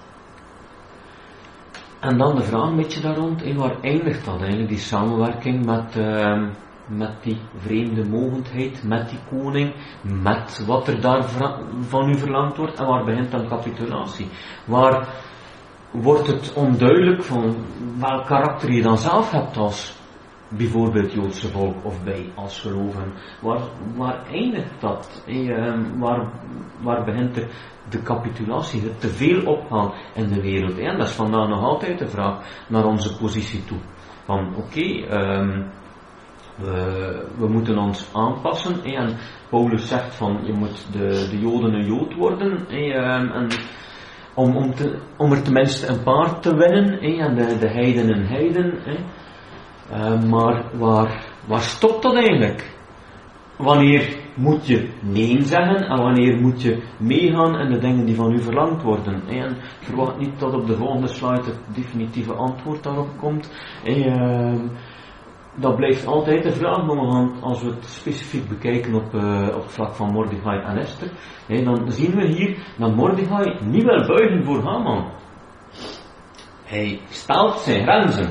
En dan de vraag een beetje daar rond, en waar eindigt dat eigenlijk, die samenwerking met... Uh, met die vreemde mogendheid, met die koning, met wat er daar van u verlangd wordt, en waar begint dan capitulatie? Waar wordt het onduidelijk van welk karakter je dan zelf hebt als bijvoorbeeld Joodse volk of wij als gelovigen? Waar, waar eindigt dat? Eh, waar, waar begint er de capitulatie, het te veel opgaan in de wereld? En dat is vandaag nog altijd de vraag naar onze positie toe. Van oké, okay, um, We, we moeten ons aanpassen. En Paulus zegt van je moet de, de Joden een Jood worden. En om, om, te, om er tenminste een paar te winnen. En de, de heiden een heiden. Maar waar, waar stopt dat eigenlijk? Wanneer moet je nee zeggen en wanneer moet je meegaan in de dingen die van u verlangd worden? En ik verwacht niet dat op de volgende slide het definitieve antwoord daarop komt. En, dat blijft altijd de vraag, maar we gaan, als we het specifiek bekijken op, uh, op het vlak van Mordechai en Esther, hey, dan zien we hier dat Mordechai niet wil buigen voor Haman. Hij stelt zijn grenzen.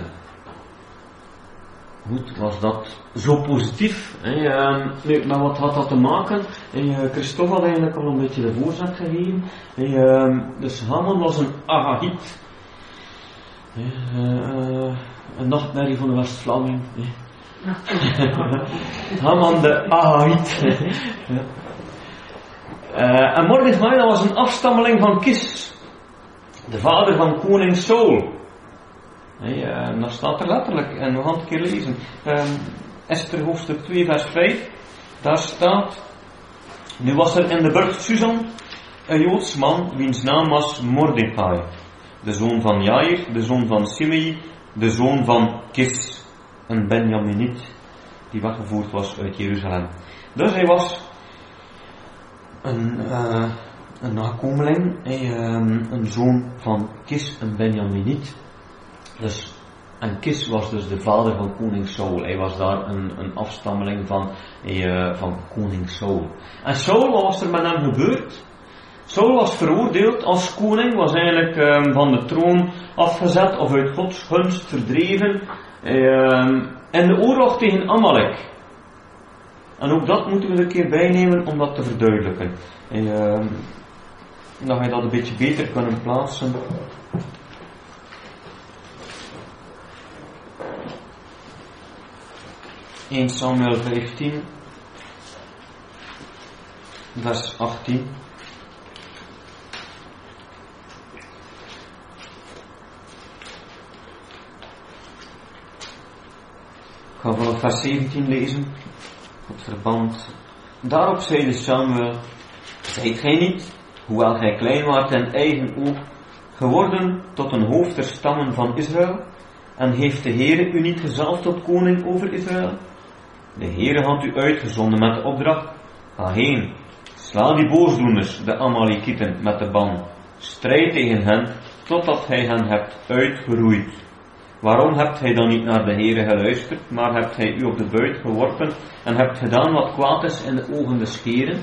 Goed, was dat zo positief? Hey, uh, nu, maar wat had dat te maken? Hey, uh, Christophe had eigenlijk al een beetje de voorzet gegeven. Hey, uh, dus Haman was een Agagit. Hey, uh, Een nachtmerrie van de West-Vlaming. Haman de Agagit. ja. uh, en Mordechai was een afstammeling van Kis, de vader van koning Saul. Hey, uh, dat staat er letterlijk, en we gaan het een keer lezen. Uh, Esther hoofdstuk twee vers vijf, daar staat: Nu was er in de burcht Susan een Joods man, wiens naam was Mordechai, de zoon van Jair, de zoon van Simei, de zoon van Kis, een Benjaminiet, die weggevoerd was uit Jeruzalem. Dus hij was een, uh, een nakomeling, een, uh, een zoon van Kis, een Benjaminiet. Dus, en Kis was dus de vader van koning Saul. Hij was daar een, een afstammeling van, uh, van koning Saul. En Saul, wat was er met hem gebeurd? Saul was veroordeeld als koning, was eigenlijk um, van de troon afgezet of uit Gods gunst verdreven um, in de oorlog tegen Amalek. En ook dat moeten we er een keer bijnemen om dat te verduidelijken. En, um, dat wij dat een beetje beter kunnen plaatsen. Eerste Samuel vijftien, vers achttien. Ik ga vanaf vers zeventien lezen, het verband. Daarop zeide Samuel, zijt gij niet, hoewel gij klein waart in eigen oog, geworden tot een hoofd der stammen van Israël? En heeft de Heere u niet gezalfd tot koning over Israël? De Heere had u uitgezonden met de opdracht, ga heen, sla die boosdoeners, de Amalekieten, met de ban, strijd tegen hen, totdat gij hen hebt uitgeroeid. Waarom hebt gij dan niet naar de Heere geluisterd, maar hebt gij u op de buit geworpen en hebt gedaan wat kwaad is in de ogen des Heeren?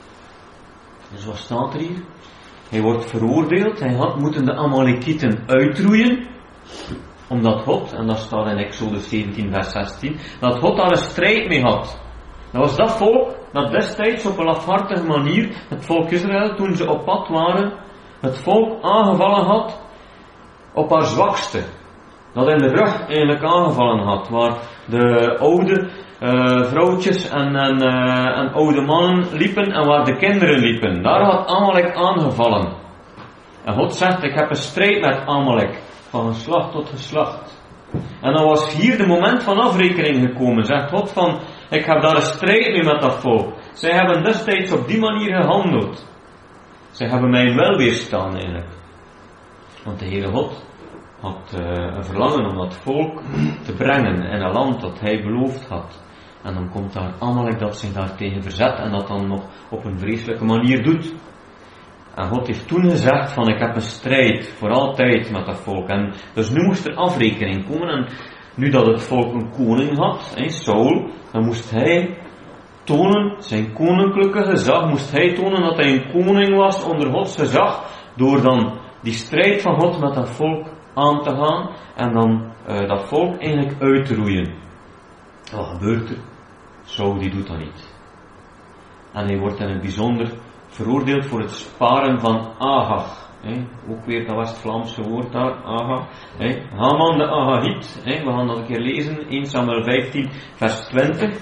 Dus wat staat er hier? Hij wordt veroordeeld, hij had moeten de Amalekieten uitroeien, omdat God, en dat staat in Exodus zeventien vers zestien, dat God daar een strijd mee had. Dat was dat volk dat destijds op een lafhartige manier, het volk Israël, toen ze op pad waren, het volk aangevallen had op haar zwakste. Dat in de rug eigenlijk aangevallen had, waar de oude uh, vrouwtjes en, en, uh, en oude mannen liepen en waar de kinderen liepen. Daar had Amalek aangevallen. En God zegt, ik heb een strijd met Amalek, van geslacht tot geslacht. En dan was hier de moment van afrekening gekomen, zegt God van, ik heb daar een strijd mee met dat volk. Zij hebben destijds op die manier gehandeld. Zij hebben mij wel weerstaan eigenlijk. Want de Heere God had uh, een verlangen om dat volk te brengen in een land dat hij beloofd had. En dan komt daar Amalek dat zich daartegen verzet en dat dan nog op een vreselijke manier doet. En God heeft toen gezegd van ik heb een strijd voor altijd met dat volk. En dus nu moest er afrekening komen. En nu dat het volk een koning had, hè, Saul, dan moest hij tonen, zijn koninklijke gezag, moest hij tonen dat hij een koning was onder Gods gezag, door dan die strijd van God met dat volk aan te gaan en dan uh, dat volk eigenlijk uit te roeien. Wat gebeurt er? Saul die doet dat niet. En hij wordt in het bijzonder veroordeeld voor het sparen van Agag. He, ook weer dat West-Vlaamse woord daar, Agag. He, Haman de Agahiet, he, we gaan dat een keer lezen, Eerste Samuel vijftien vers twintig.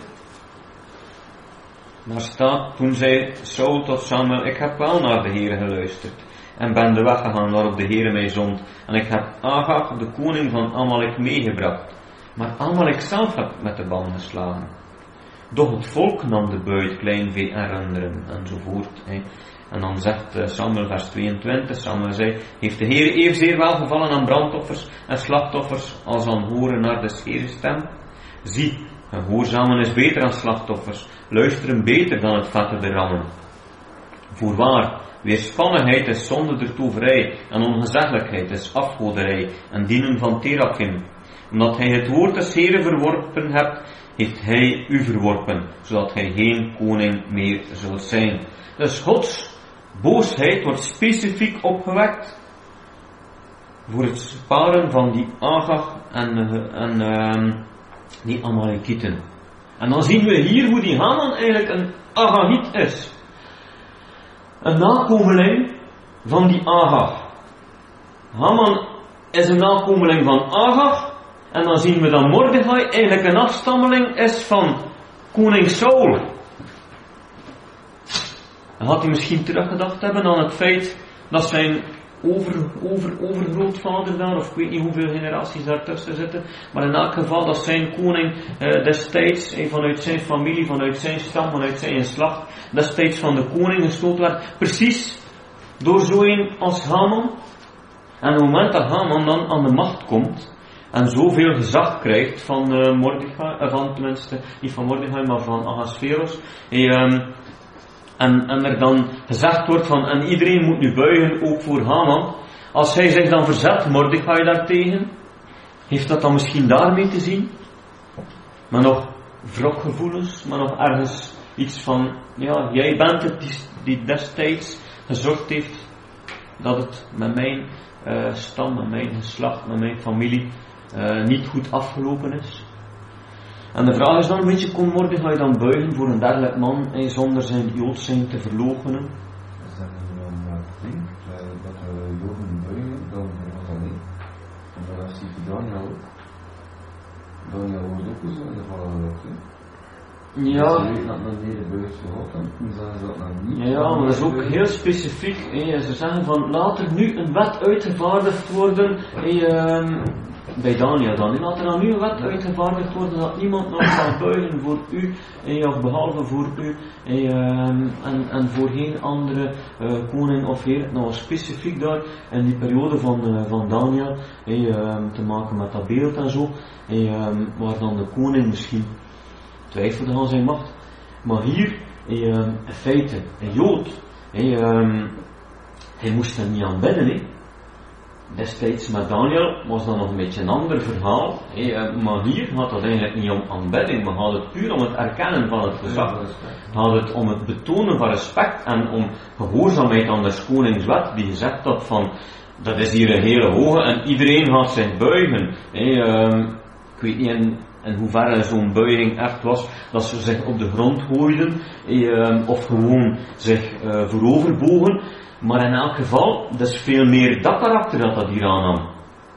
Daar staat, toen zei Saul tot Samuel, ik heb wel naar de Heere geluisterd en ben de weg gegaan waarop de Heere mij zond. En ik heb Agag, de koning van Amalek, meegebracht. Maar Amalek zelf heb met de ban geslagen. Doch het volk nam de buit, kleinvee en runderen, enzovoort. Hè. En dan zegt Samuel vers tweeëntwintig, Samuel zei, heeft de Heer evenzeer welgevallen aan brandoffers en slachtoffers, als aan horen naar de Heere stem? Zie, gehoorzamen is beter dan slachtoffers, luisteren beter dan het vette der rammen. Voorwaar, weerspannigheid is zonde der toverij, en ongezeggelijkheid is afgoderij, en dienen van terafim. Omdat hij het woord des Heere verworpen hebt, heeft hij u verworpen, zodat hij geen koning meer zult zijn. Dus Gods boosheid wordt specifiek opgewekt voor het sparen van die Agag en, en uh, die Amalekieten. En dan zien we hier hoe die Haman eigenlijk een Agahiet is. Een nakomeling van die Agag. Haman is een nakomeling van Agag. En dan zien we dat Mordechai eigenlijk een afstammeling is van koning Saul. En had hij misschien teruggedacht hebben aan het feit dat zijn over, over, overgrootvader daar, of ik weet niet hoeveel generaties daartussen zitten, maar in elk geval dat zijn koning eh, destijds eh, vanuit zijn familie, vanuit zijn stam, vanuit zijn geslacht, destijds van de koning gestoten werd, precies door zo een als Haman. En op het moment dat Haman dan aan de macht komt, en zoveel gezag krijgt van uh, Mordechai, uh, van tenminste, niet van Mordechai, maar van Ahasveros. Hey, um, en, en er dan gezegd wordt van, en iedereen moet nu buigen, ook voor Haman. Als hij zich dan verzet, Mordechai daartegen, heeft dat dan misschien daarmee te zien? Maar nog wrokgevoelens, maar nog ergens iets van, ja, jij bent het die, die destijds gezorgd heeft dat het met mijn uh, stam, met mijn geslacht, met mijn familie Uh, niet goed afgelopen is. En de vraag is dan een beetje, kon Mordechai dan buigen voor een dergelijk man, eh, zonder zijn Joods zijn te verloochenen? Is dat niet een zie je Daniel ook. Daniel wordt ook zo in de vallen. Ja. Ze weten dat men hier de beurt gehad en toen zeggen ze dat nou niet. Ja, maar dat is ook heel specifiek. Hey, ze zeggen van laat er nu een wet uitgevaardigd worden. Hey, um, bij Daniel dan. Laat er dan nu een wet uitgevaardigd worden dat niemand nog zal buigen voor u. Hey, of behalve voor u. Hey, um, en, en voor geen andere uh, koning of heer. Nou specifiek daar in die periode van, uh, van Daniel. Hey, um, te maken met dat beeld en zo. Hey, um, waar dan de koning misschien twijfelde aan zijn macht. Maar hier, hij, uh, in feite, een Jood, hij, um, hij moest er niet aanbidden. He. Destijds met Daniel was dat nog een beetje een ander verhaal. He, uh, maar hier gaat het eigenlijk niet om aanbidding, maar gaat het puur om het erkennen van het gezag. Gaat het om het betonen van respect en om gehoorzaamheid aan de koningswet die gezegd had van, dat is hier een hele hoge en iedereen gaat zich buigen. He, um, ik weet niet in in hoeverre zo'n buiging echt was, dat ze zich op de grond gooiden, eh, of gewoon zich eh, vooroverbogen. Maar in elk geval, dat is veel meer dat karakter dat dat hier aannam.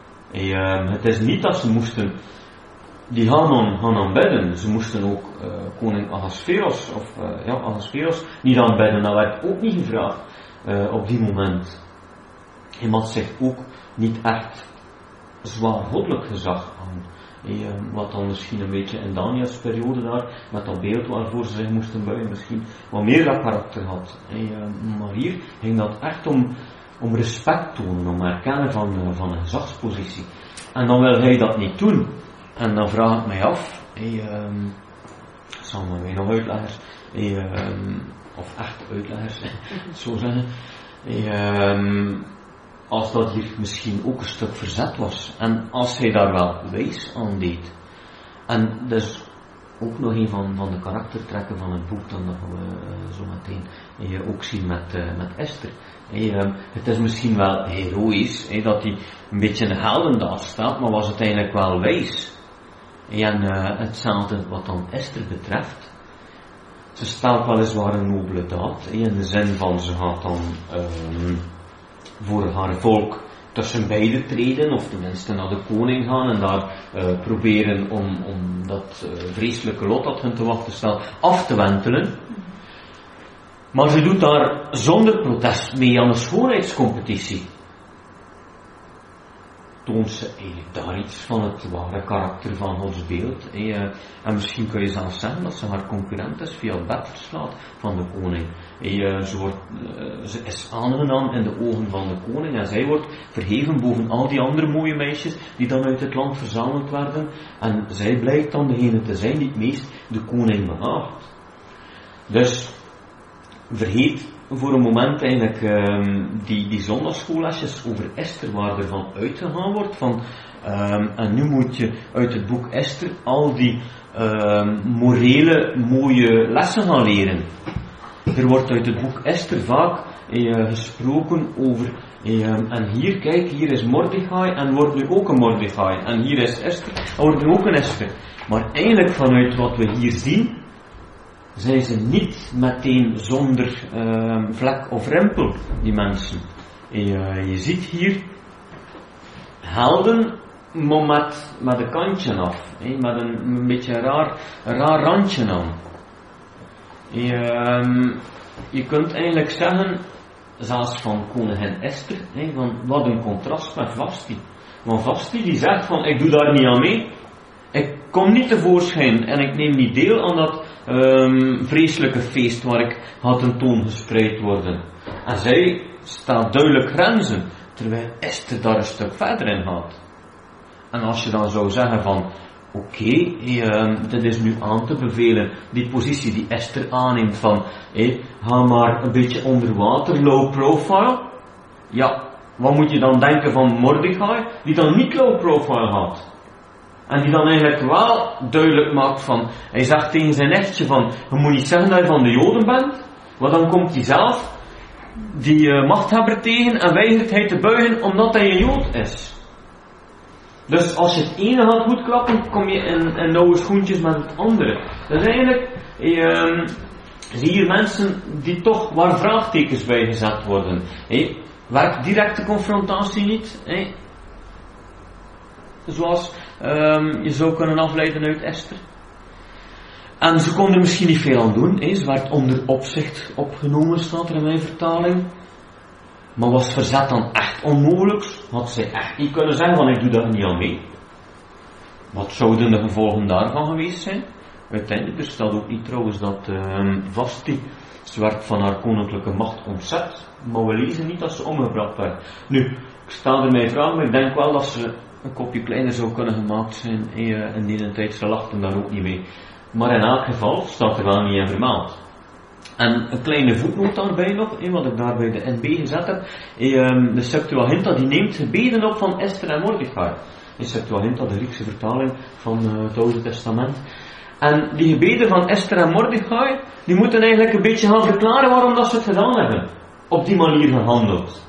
Eh, het is niet dat ze moesten die Haman gaan aanbidden. Ze moesten ook uh, koning Ahasveros, of uh, ja, Ahasveros niet aanbidden. Dat werd ook niet gevraagd uh, op die moment. Hij had zich ook niet echt zwaar goddelijk gezag aan. Uh, wat dan misschien een beetje in Daniels periode daar, met dat beeld waarvoor ze zich moesten buigen, misschien wat meer dat karakter had. Uh, maar hier ging dat echt om, om respect tonen, om erkennen van, uh, van een gezagspositie. En dan wil hij dat niet doen. En dan vraag ik mij af, hey, um, samen met nog uitleggers, hey, um, of echt uitleggers, zo zeggen, hey, um, als dat hier misschien ook een stuk verzet was, en als hij daar wel wijs aan deed. En dus ook nog een van, van de karaktertrekken van het boek, dan dat we uh, zo meteen uh, ook zien met, uh, met Esther. Hey, um, het is misschien wel heroïs, hey, dat hij een beetje een heldendaad staat, maar was het eigenlijk wel wijs. En uh, hetzelfde wat dan Esther betreft. Ze staat weliswaar een nobele daad, in de zin van ze gaat dan um, voor haar volk tussen beide treden, of tenminste naar de koning gaan en daar uh, proberen om, om dat uh, vreselijke lot dat hen te wachten staat af te wentelen. Maar ze doet daar zonder protest mee aan een schoonheidscompetitie. Toont ze eigenlijk daar iets van het ware karakter van Gods beeld. Eh, en misschien kun je zelfs zeggen dat ze haar concurrent is via het bed verslaat van de koning. Eh, ze, wordt, uh, ze is aangenaam in de ogen van de koning en zij wordt verheven boven al die andere mooie meisjes die dan uit het land verzameld werden. En zij blijkt dan degene te zijn die het meest de koning behaagt. Dus vergeet voor een moment eigenlijk um, die, die zondagsschoollesjes over Esther, waar er van uitgegaan wordt van um, en nu moet je uit het boek Esther al die um, morele mooie lessen gaan leren. Er wordt uit het boek Esther vaak eh, gesproken over eh, en hier, kijk, hier is Mordechai en wordt nu ook een Mordechai en hier is Esther en wordt nu ook een Esther. Maar eigenlijk vanuit wat we hier zien, zijn ze niet meteen zonder uh, vlek of rimpel, die mensen. Uh, je ziet hier helden, maar met, met een kantje af. Eh, met een, een beetje een raar, een raar randje aan. Uh, je kunt eigenlijk zeggen, zelfs van koningin Esther, eh, van wat een contrast met Vasti. Want Vasti die zegt van, ik doe daar niet aan mee. Ik kom niet tevoorschijn en ik neem niet deel aan dat um, vreselijke feest waar ik had een toon gespreid worden. En zij stelt duidelijk grenzen, terwijl Esther daar een stuk verder in gaat. En als je dan zou zeggen van, oké, okay, um, dit is nu aan te bevelen, die positie die Esther aanneemt van, hey, ga maar een beetje onder water, low profile. Ja, wat moet je dan denken van Mordechai, die dan niet low profile had? En die dan eigenlijk wel duidelijk maakt van, hij zegt tegen zijn echtje van, je moet niet zeggen dat je van de Joden bent, want dan komt hij zelf die uh, machthebber tegen en weigert hij te buigen omdat hij een Jood is. Dus als je het ene gaat goed klappen, kom je in, in nauwe schoentjes met het andere. Dus eigenlijk uh, zie je mensen die toch waar vraagtekens bij gezet worden. Hey, werkt directe confrontatie niet? Hey? zoals um, je zou kunnen afleiden uit Esther. En ze kon er misschien niet veel aan doen, he. Ze werd onder opzicht opgenomen, staat er in mijn vertaling. Maar was verzet dan echt onmogelijk? Had zij echt niet kunnen zeggen, van ik doe daar niet aan mee. Wat zouden de gevolgen daarvan geweest zijn? Uiteindelijk, er staat ook niet trouwens dat um, Vasti, ze werd van haar koninklijke macht ontzet, maar we lezen niet dat ze omgebracht werd. Nu, ik sta er mij vragen, maar ik denk wel dat ze een kopje kleiner zou kunnen gemaakt zijn eh, in die tijd, ze lachten daar ook niet mee. Maar in elk geval staat er wel niet in vermeld. En een kleine voetnoot daarbij nog, eh, wat ik daar bij de N B gezet heb, eh, de Septuaginta die neemt gebeden op van Esther en Mordechai. De Septuaginta, de Griekse vertaling van uh, het Oude Testament. En die gebeden van Esther en Mordechai, die moeten eigenlijk een beetje gaan verklaren waarom dat ze het gedaan hebben. Op die manier gehandeld.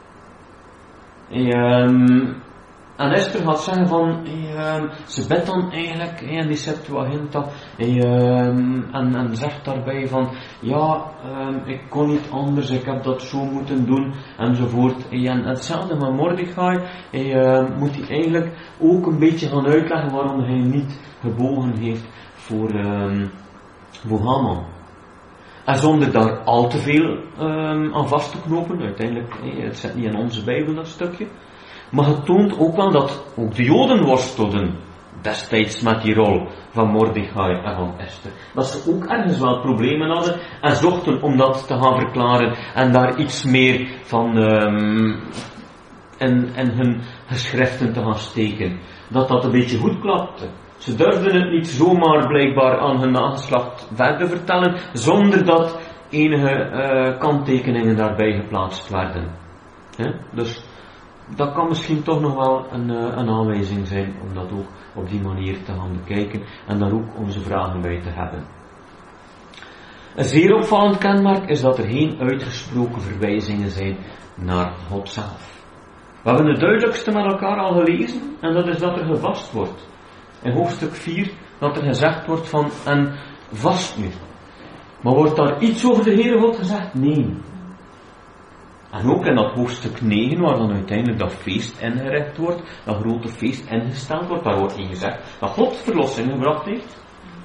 En, en Esther gaat zeggen van, en, ze bidt dan eigenlijk in die Septuaginta en, en, en zegt daarbij van, ja, um, ik kon niet anders, ik heb dat zo moeten doen, enzovoort. En hetzelfde met Mordechai, en, moet hij eigenlijk ook een beetje gaan uitleggen waarom hij niet gebogen heeft voor, um, voor Haman. En zonder daar al te veel um, aan vast te knopen, uiteindelijk, eh, het zit niet in onze Bijbel dat stukje, maar het toont ook wel dat ook de Joden worstelden destijds met die rol van Mordechai en van Esther. Dat ze ook ergens wel problemen hadden en zochten om dat te gaan verklaren en daar iets meer van um, in, in hun geschriften te gaan steken. Dat dat een beetje goed klapte. Ze durfden het niet zomaar blijkbaar aan hun nageslacht verder vertellen, zonder dat enige uh, kanttekeningen daarbij geplaatst werden. He? Dus dat kan misschien toch nog wel een, uh, een aanwijzing zijn om dat ook op die manier te gaan bekijken en daar ook onze vragen bij te hebben. Een zeer opvallend kenmerk is dat er geen uitgesproken verwijzingen zijn naar God zelf. We hebben het duidelijkste met elkaar al gelezen en dat is dat er gevast wordt. In hoofdstuk vier, dat er gezegd wordt van, en vast nu. Maar wordt daar iets over de Heere God gezegd? Nee. En ook in dat hoofdstuk negen, waar dan uiteindelijk dat feest ingericht wordt, dat grote feest ingesteld wordt, daar wordt niet gezegd dat God verlossing gebracht heeft.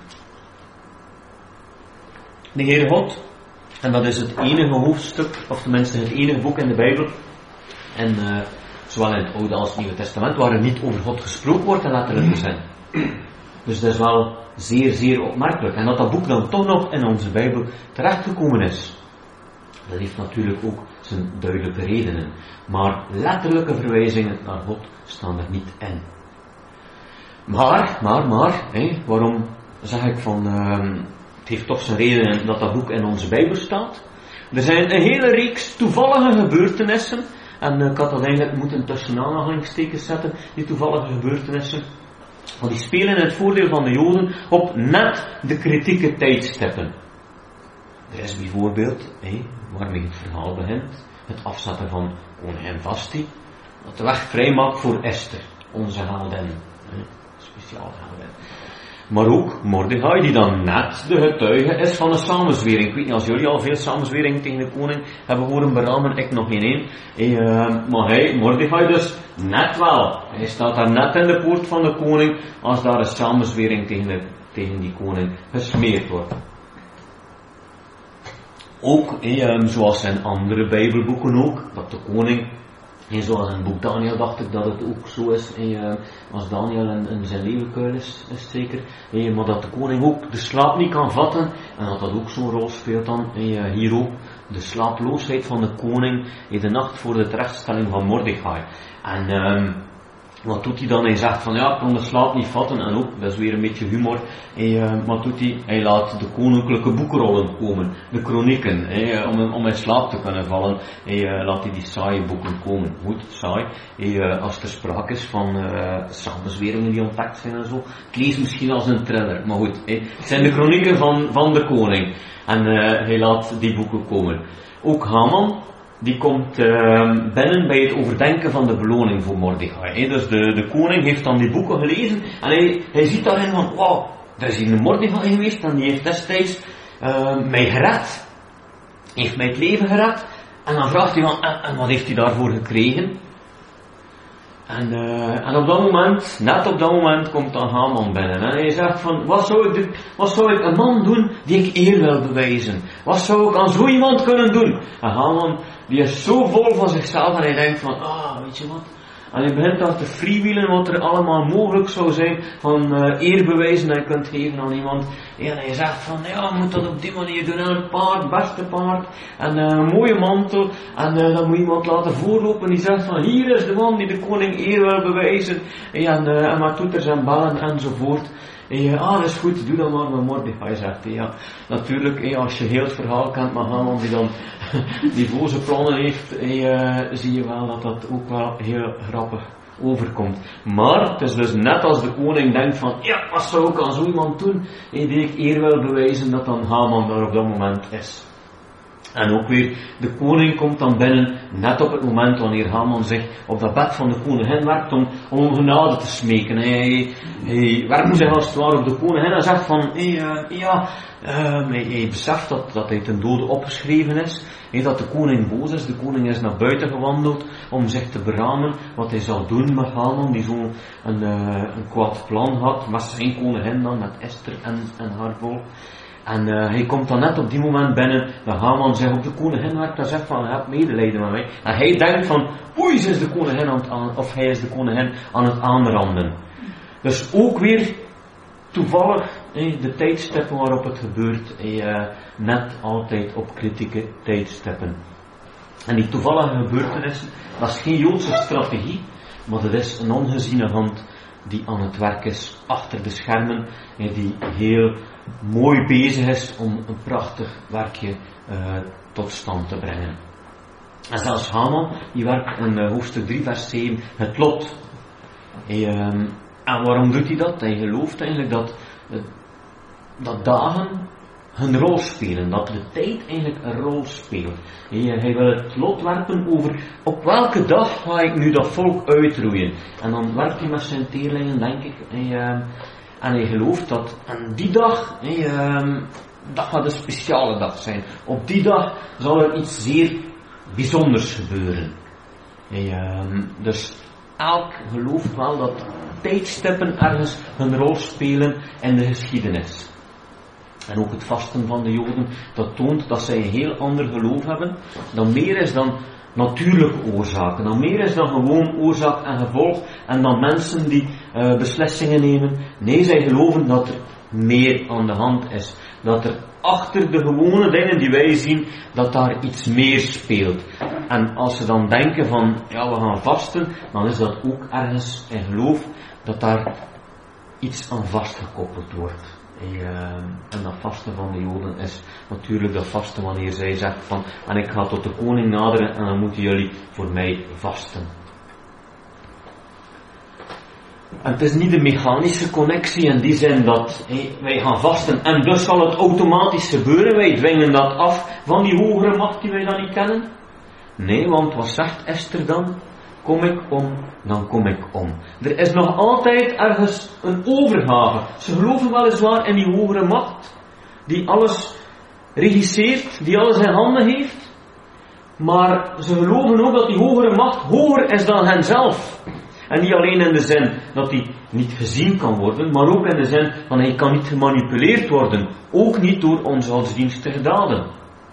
De Heere God, en dat is het enige hoofdstuk, of tenminste het enige boek in de Bijbel, en uh, zowel in het Oude als het Nieuwe Testament, waar er niet over God gesproken wordt in letterlijke zin. Dus dat is wel zeer, zeer opmerkelijk. En dat dat boek dan toch nog in onze Bijbel terechtgekomen is. Dat heeft natuurlijk ook zijn duidelijke redenen. Maar letterlijke verwijzingen naar God staan er niet in. Maar, maar, maar, hé, waarom zeg ik van, uh, het heeft toch zijn redenen dat dat boek in onze Bijbel staat. Er zijn een hele reeks toevallige gebeurtenissen, en uh, ik had dat eigenlijk moeten tussen aanhalingstekens zetten, die toevallige gebeurtenissen. Want die spelen in het voordeel van de Joden op net de kritieke tijdstippen. Er is bijvoorbeeld, hé, waarmee het verhaal begint, het afzetten van koningin Vasti, dat de weg vrij maakt voor Esther, onze heldin, speciaal heldin. Maar ook Mordechai, die dan net de getuige is van een samenzwering. Ik weet niet, als jullie al veel samenzweringen tegen de koning hebben horen beramen, ik nog geen één. Uh, maar hij, Mordechai dus, net wel. Hij staat daar net in de poort van de koning, als daar een samenzwering tegen, de, tegen die koning gesmeerd wordt. Ook, eh, zoals in andere Bijbelboeken ook, dat de koning, en zoals in het boek Daniel dacht ik dat het ook zo is, eh, als Daniel in, in zijn leeuwenkuil is, is zeker, eh, maar dat de koning ook de slaap niet kan vatten, en dat dat ook zo'n rol speelt dan, eh, hier ook, de slaaploosheid van de koning in de nacht voor de terechtstelling van Mordechai. En eh, wat doet hij dan? Hij zegt van ja, ik kon de slaap niet vatten, en ook, dat is weer een beetje humor, eh, wat doet hij? Hij laat de koninklijke boekrollen komen, de kronieken, eh, om, om in slaap te kunnen vallen, eh, laat hij die saaie boeken komen. Goed, saai, eh, als er sprake is van uh, samenzweringen die ontdekt zijn en zo, het leest misschien als een thriller, maar goed, eh, het zijn de kronieken van, van de koning, en uh, hij laat die boeken komen. Ook Haman, die komt uh, binnen bij het overdenken van de beloning voor Mordechai. He, dus de, de koning heeft dan die boeken gelezen en hij, hij ziet daarin van, wauw, er is hier een Mordechai geweest en die heeft destijds uh, mij gered. Heeft mij het leven gered. En dan vraagt hij van, en, en wat heeft hij daarvoor gekregen? En, uh, en op dat moment, net op dat moment, komt dan Haman binnen. En hij zegt van, wat zou ik, de, wat zou ik een man doen die ik eer wil bewijzen? Wat zou ik aan zo iemand kunnen doen? En Haman, die is zo vol van zichzelf en hij denkt van, ah, weet je wat? En hij begint dan te freewheelen wat er allemaal mogelijk zou zijn van uh, eerbewijzen dat je kunt geven aan iemand. En hij zegt van, ja, je moet dat op die manier doen. En een paard, beste paard. En uh, een mooie mantel. En uh, dan moet je iemand laten voorlopen. Die zegt van, hier is de man die de koning eer wil bewijzen. En, uh, en maar toeters en bellen enzovoort. En je, ah, dat is goed, doe dat maar met Mordechai, zegt hij. Ja, natuurlijk, hey, als je heel het verhaal kent met Haman die dan die boze plannen heeft, hey, uh, zie je wel dat dat ook wel heel grappig overkomt. Maar het is dus net als de koning denkt van, ja, wat zou ik aan zo iemand doen, hey, die ik eer wil bewijzen, dat dan Haman daar op dat moment is. En ook weer, de koning komt dan binnen, net op het moment wanneer Haman zich op dat bed van de koningin werpt om, om genade te smeken. Hij, hij werpt zich als het ware op de koningin en zegt van, hey, uh, ja, uh, hij, hij beseft dat, dat hij ten dode opgeschreven is, hey, dat de koning boos is. De koning is naar buiten gewandeld om zich te beramen wat hij zal doen met Haman, die zo'n een, uh, een kwaad plan had, met zijn koningin dan, met Esther en, en haar volk. En uh, hij komt dan net op die moment binnen, dat Haman zich op de koningin werkt en zegt van, heb medelijden met mij. En hij denkt van, oei, ze is de koningin aan het aan, of hij is de koningin aan het aanranden. Dus ook weer toevallig eh, de tijdstippen waarop het gebeurt, eh, net altijd op kritieke tijdstippen. En die toevallige gebeurtenissen, dat is geen Joodse strategie, maar dat is een ongeziene hand die aan het werk is achter de schermen en die heel mooi bezig is om een prachtig werkje uh, tot stand te brengen. En zelfs Haman, die werkt in uh, hoofdstuk drie vers zeven, het lot. Hij, um, en waarom doet hij dat? Hij gelooft eigenlijk dat, uh, dat dagen een rol spelen, dat de tijd eigenlijk een rol speelt. Hij, hij wil het lot werpen over op welke dag ga ik nu dat volk uitroeien. En dan werkt hij met zijn teerlingen, denk ik. Hij, uh, En hij gelooft dat aan die dag, hey, um, dat gaat een speciale dag zijn. Op die dag zal er iets zeer bijzonders gebeuren. Hey, um, dus elk gelooft wel dat tijdstippen ergens een rol spelen in de geschiedenis. En ook het vasten van de Joden, dat toont dat zij een heel ander geloof hebben. Dat meer is dan natuurlijke oorzaken. Dan meer is dan gewoon oorzaak en gevolg. En dan mensen die uh, beslissingen nemen. Nee, zij geloven dat er meer aan de hand is. Dat er achter de gewone dingen die wij zien, dat daar iets meer speelt. En als ze dan denken van, ja, we gaan vasten, dan is dat ook ergens in geloof dat daar iets aan vastgekoppeld wordt. En dat vasten van de Joden is natuurlijk dat vasten wanneer zij zegt van, en ik ga tot de koning naderen en dan moeten jullie voor mij vasten. En het is niet de mechanische connectie in die zin dat hey, wij gaan vasten en dus zal het automatisch gebeuren, wij dwingen dat af van die hogere macht die wij dan niet kennen. Nee, want wat zegt Esther dan? Kom ik om, dan kom ik om. Er is nog altijd ergens een overgave. Ze geloven weliswaar in die hogere macht, die alles regisseert, die alles in handen heeft. Maar ze geloven ook dat die hogere macht hoger is dan henzelf. En niet alleen in de zin dat die niet gezien kan worden, maar ook in de zin van hij kan niet gemanipuleerd worden. Ook niet door onze godsdienstige daden.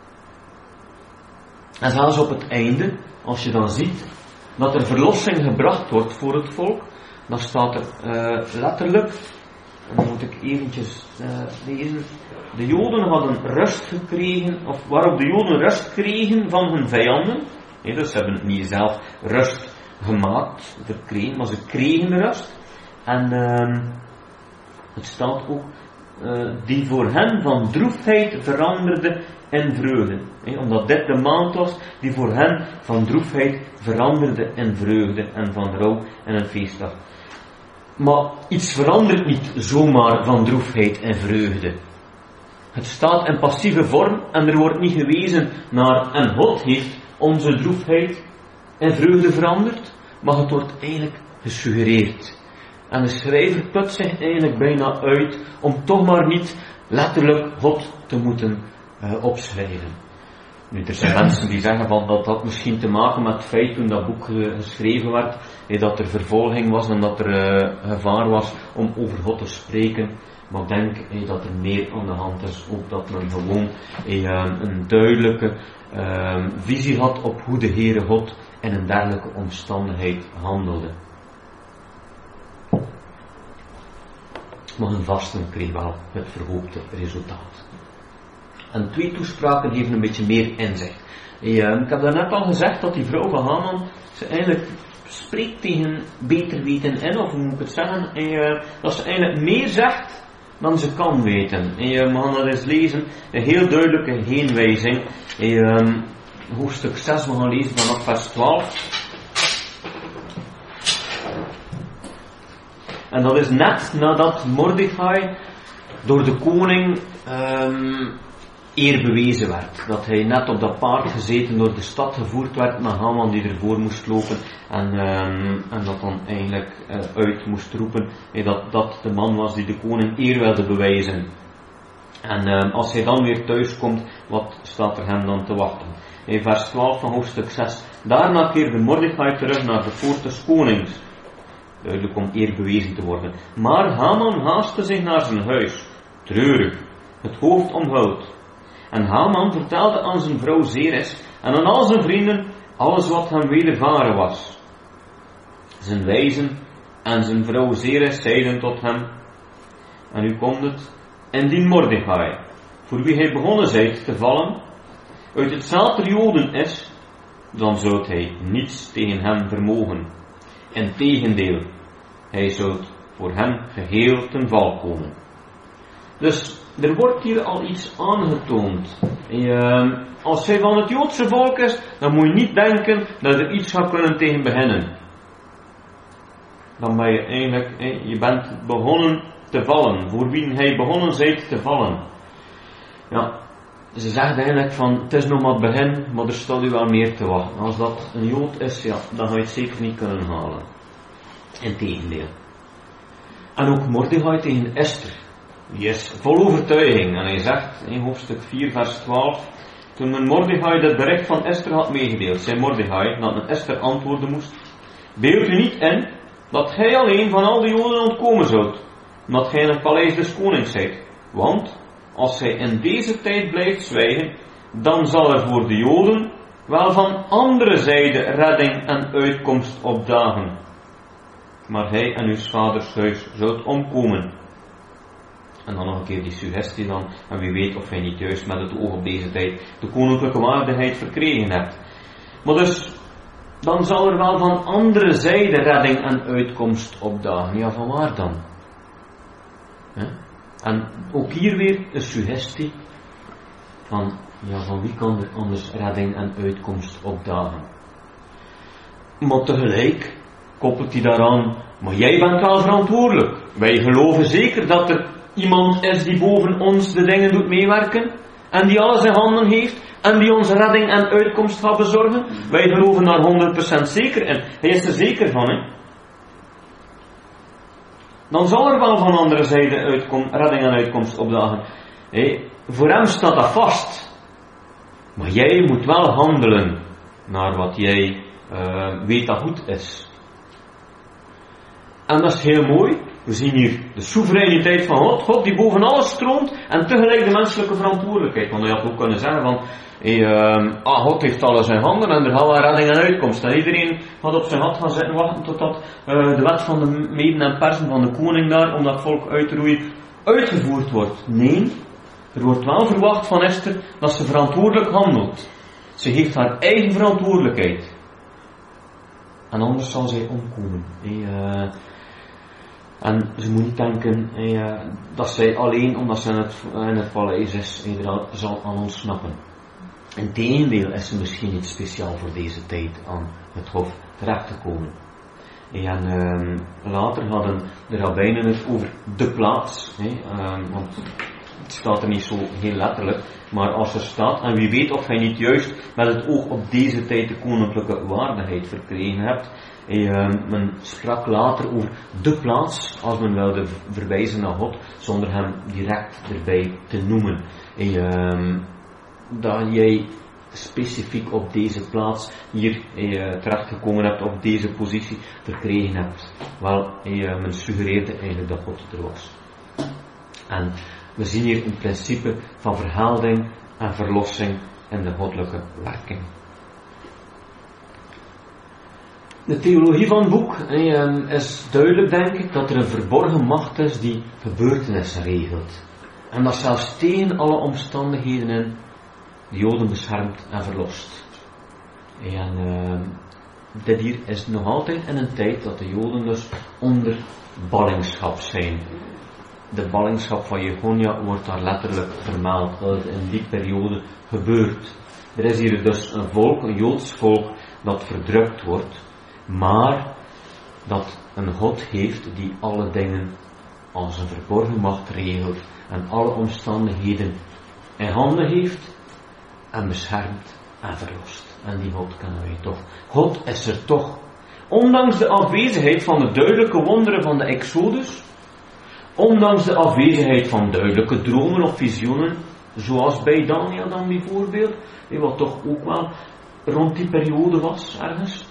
En zelfs op het einde, als je dan ziet dat er verlossing gebracht wordt voor het volk, dan staat er uh, letterlijk, dan moet ik eventjes uh, lezen, de Joden hadden rust gekregen, of waarop de Joden rust kregen van hun vijanden. Nee, dus ze hebben niet zelf rust gemaakt, verkregen, maar ze kregen rust. En uh, het staat ook, uh, die voor hen van droefheid veranderde in vreugde. He, omdat dit de maand was die voor hen van droefheid veranderde in vreugde en van rouw en een feestdag. Maar iets verandert niet zomaar van droefheid en vreugde. Het staat in passieve vorm en er wordt niet gewezen naar en God heeft onze droefheid en vreugde veranderd, maar het wordt eigenlijk gesuggereerd. En de schrijver put zich eigenlijk bijna uit om toch maar niet letterlijk God te moeten uh, opschrijven. Nu, er zijn mensen die zeggen van dat dat misschien te maken met het feit toen dat boek geschreven werd, eh, dat er vervolging was en dat er uh, gevaar was om over God te spreken. Maar ik denk eh, dat er meer aan de hand is, ook dat men gewoon eh, een duidelijke uh, visie had op hoe de Heere God in een dergelijke omstandigheid handelde. Maar hun vasten kreeg wel het verhoopte resultaat. En twee toespraken geven een beetje meer inzicht. Uh, ik heb daarnet al gezegd dat die vrouw van Haman, ze eigenlijk spreekt tegen beter weten in, of hoe moet ik het zeggen, uh, dat ze eigenlijk meer zegt dan ze kan weten. En uh, we gaan dat eens lezen, een heel duidelijke heenwijzing. Uh, hoofdstuk zes, we gaan lezen vanaf vers twaalf. En dat is net nadat Mordechai door de koning um, eer bewezen werd. Dat hij net op dat paard gezeten door de stad gevoerd werd naar Haman die ervoor moest lopen. En, um, en dat dan eigenlijk uh, uit moest roepen. Hey, dat dat de man was die de koning eer wilde bewijzen. En um, als hij dan weer thuis komt, wat staat er hem dan te wachten? In vers twaalf van hoofdstuk zes. Daarna keerde Mordechai terug naar de poort des konings. Duidelijk om eer bewezen te worden. Maar Haman haastte zich naar zijn huis. Treurig. Het hoofd omhuld. En Haman vertelde aan zijn vrouw Zeres en aan al zijn vrienden alles wat hem wedervaren was. Zijn wijzen en zijn vrouw Zeres zeiden tot hem, en nu komt het, indien Mordechai, voor wie hij begonnen zijt te vallen, uit het zaad der Joden is, dan zult hij niets tegen hem vermogen. Integendeel, hij zult voor hem geheel ten val komen. Dus er wordt hier al iets aangetoond. En, als hij van het Joodse volk is, dan moet je niet denken dat er iets gaat kunnen tegen beginnen. Dan ben je eigenlijk, je bent begonnen te vallen. Voor wie hij begonnen zijt te vallen. Ja, ze zegt eigenlijk van, het is nog maar het begin, maar er staat u wel meer te wachten. Als dat een Jood is, ja, dan ga je het zeker niet kunnen halen. Integendeel. En ook Mordechai tegen Esther. Die is vol overtuiging. En hij zegt in hoofdstuk vier vers twaalf. Toen men Mordechai het bericht van Esther had meegedeeld, zei Mordechai dat men Esther antwoorden moest. Beeld u niet in dat gij alleen van al de Joden ontkomen zult, omdat gij in het paleis des konings zijt. Want als gij in deze tijd blijft zwijgen, dan zal er voor de Joden wel van andere zijde redding en uitkomst opdagen. Maar hij en uw vaders huis zult omkomen. En dan nog een keer die suggestie dan, en wie weet of hij niet juist met het oog op deze tijd de koninklijke waardigheid verkregen hebt. Maar dus, dan zal er wel van andere zijde redding en uitkomst opdagen. Ja, van waar dan? He? En ook hier weer een suggestie van, ja, van wie kan er anders redding en uitkomst opdagen? Maar tegelijk koppelt hij daaraan, maar jij bent wel verantwoordelijk. Wij geloven zeker dat er iemand is die boven ons de dingen doet meewerken en die alles in handen heeft en die onze redding en uitkomst gaat bezorgen. Wij geloven daar honderd procent zeker in. Hij is er zeker van, hè. Dan zal er wel van andere zijde uitkom, redding en uitkomst opdagen. Hey, voor hem staat dat vast. Maar jij moet wel handelen naar wat jij uh, weet dat goed is. En dat is heel mooi. We zien hier de soevereiniteit van God. God die boven alles stroomt. En tegelijk de menselijke verantwoordelijkheid. Want je had ook kunnen zeggen van, hey, uh, ah, God heeft alles in handen en er gaat wel redding en uitkomst. En iedereen had op zijn gat gaan zitten wachten totdat uh, de wet van de Meden en Persen van de koning daar, om dat volk uit te roeien, uitgevoerd wordt. Nee, er wordt wel verwacht van Esther dat ze verantwoordelijk handelt. Ze heeft haar eigen verantwoordelijkheid. En anders zal zij omkomen. Hey, uh, En ze moet niet denken eh, dat zij alleen, omdat ze in het, in het paleis is, eh, zal aan ontsnappen. Integendeel is ze misschien niet speciaal voor deze tijd aan het hof terecht te komen. En eh, later hadden de rabbijnen het over de plaats. Eh, uh, want het staat er niet zo heel letterlijk. Maar als er staat, en wie weet of hij niet juist met het oog op deze tijd de koninklijke waardigheid verkregen hebt. En, uh, men sprak later over de plaats, als men wilde verwijzen naar God, zonder hem direct erbij te noemen. En, uh, dat jij specifiek op deze plaats hier uh, terechtgekomen hebt, op deze positie verkregen hebt. Wel, uh, men suggereerde eigenlijk dat God er was. En we zien hier een principe van verhelding en verlossing in de goddelijke werking. De theologie van het boek uh, is duidelijk, denk ik, dat er een verborgen macht is die gebeurtenissen regelt. En dat zelfs tegen alle omstandigheden in de Joden beschermt en verlost. En uh, dit hier is nog altijd in een tijd dat de Joden dus onder ballingschap zijn. De ballingschap van Jechonia wordt daar letterlijk vermeld, dat het in die periode gebeurt. Er is hier dus een volk, een Joods volk, dat verdrukt wordt, maar dat een God heeft die alle dingen als een verborgen macht regelt en alle omstandigheden in handen heeft en beschermt en verlost. En die God kennen wij toch. God is er toch. Ondanks de afwezigheid van de duidelijke wonderen van de Exodus, ondanks de afwezigheid van duidelijke dromen of visioenen, zoals bij Daniel dan bijvoorbeeld, wat toch ook wel rond die periode was ergens,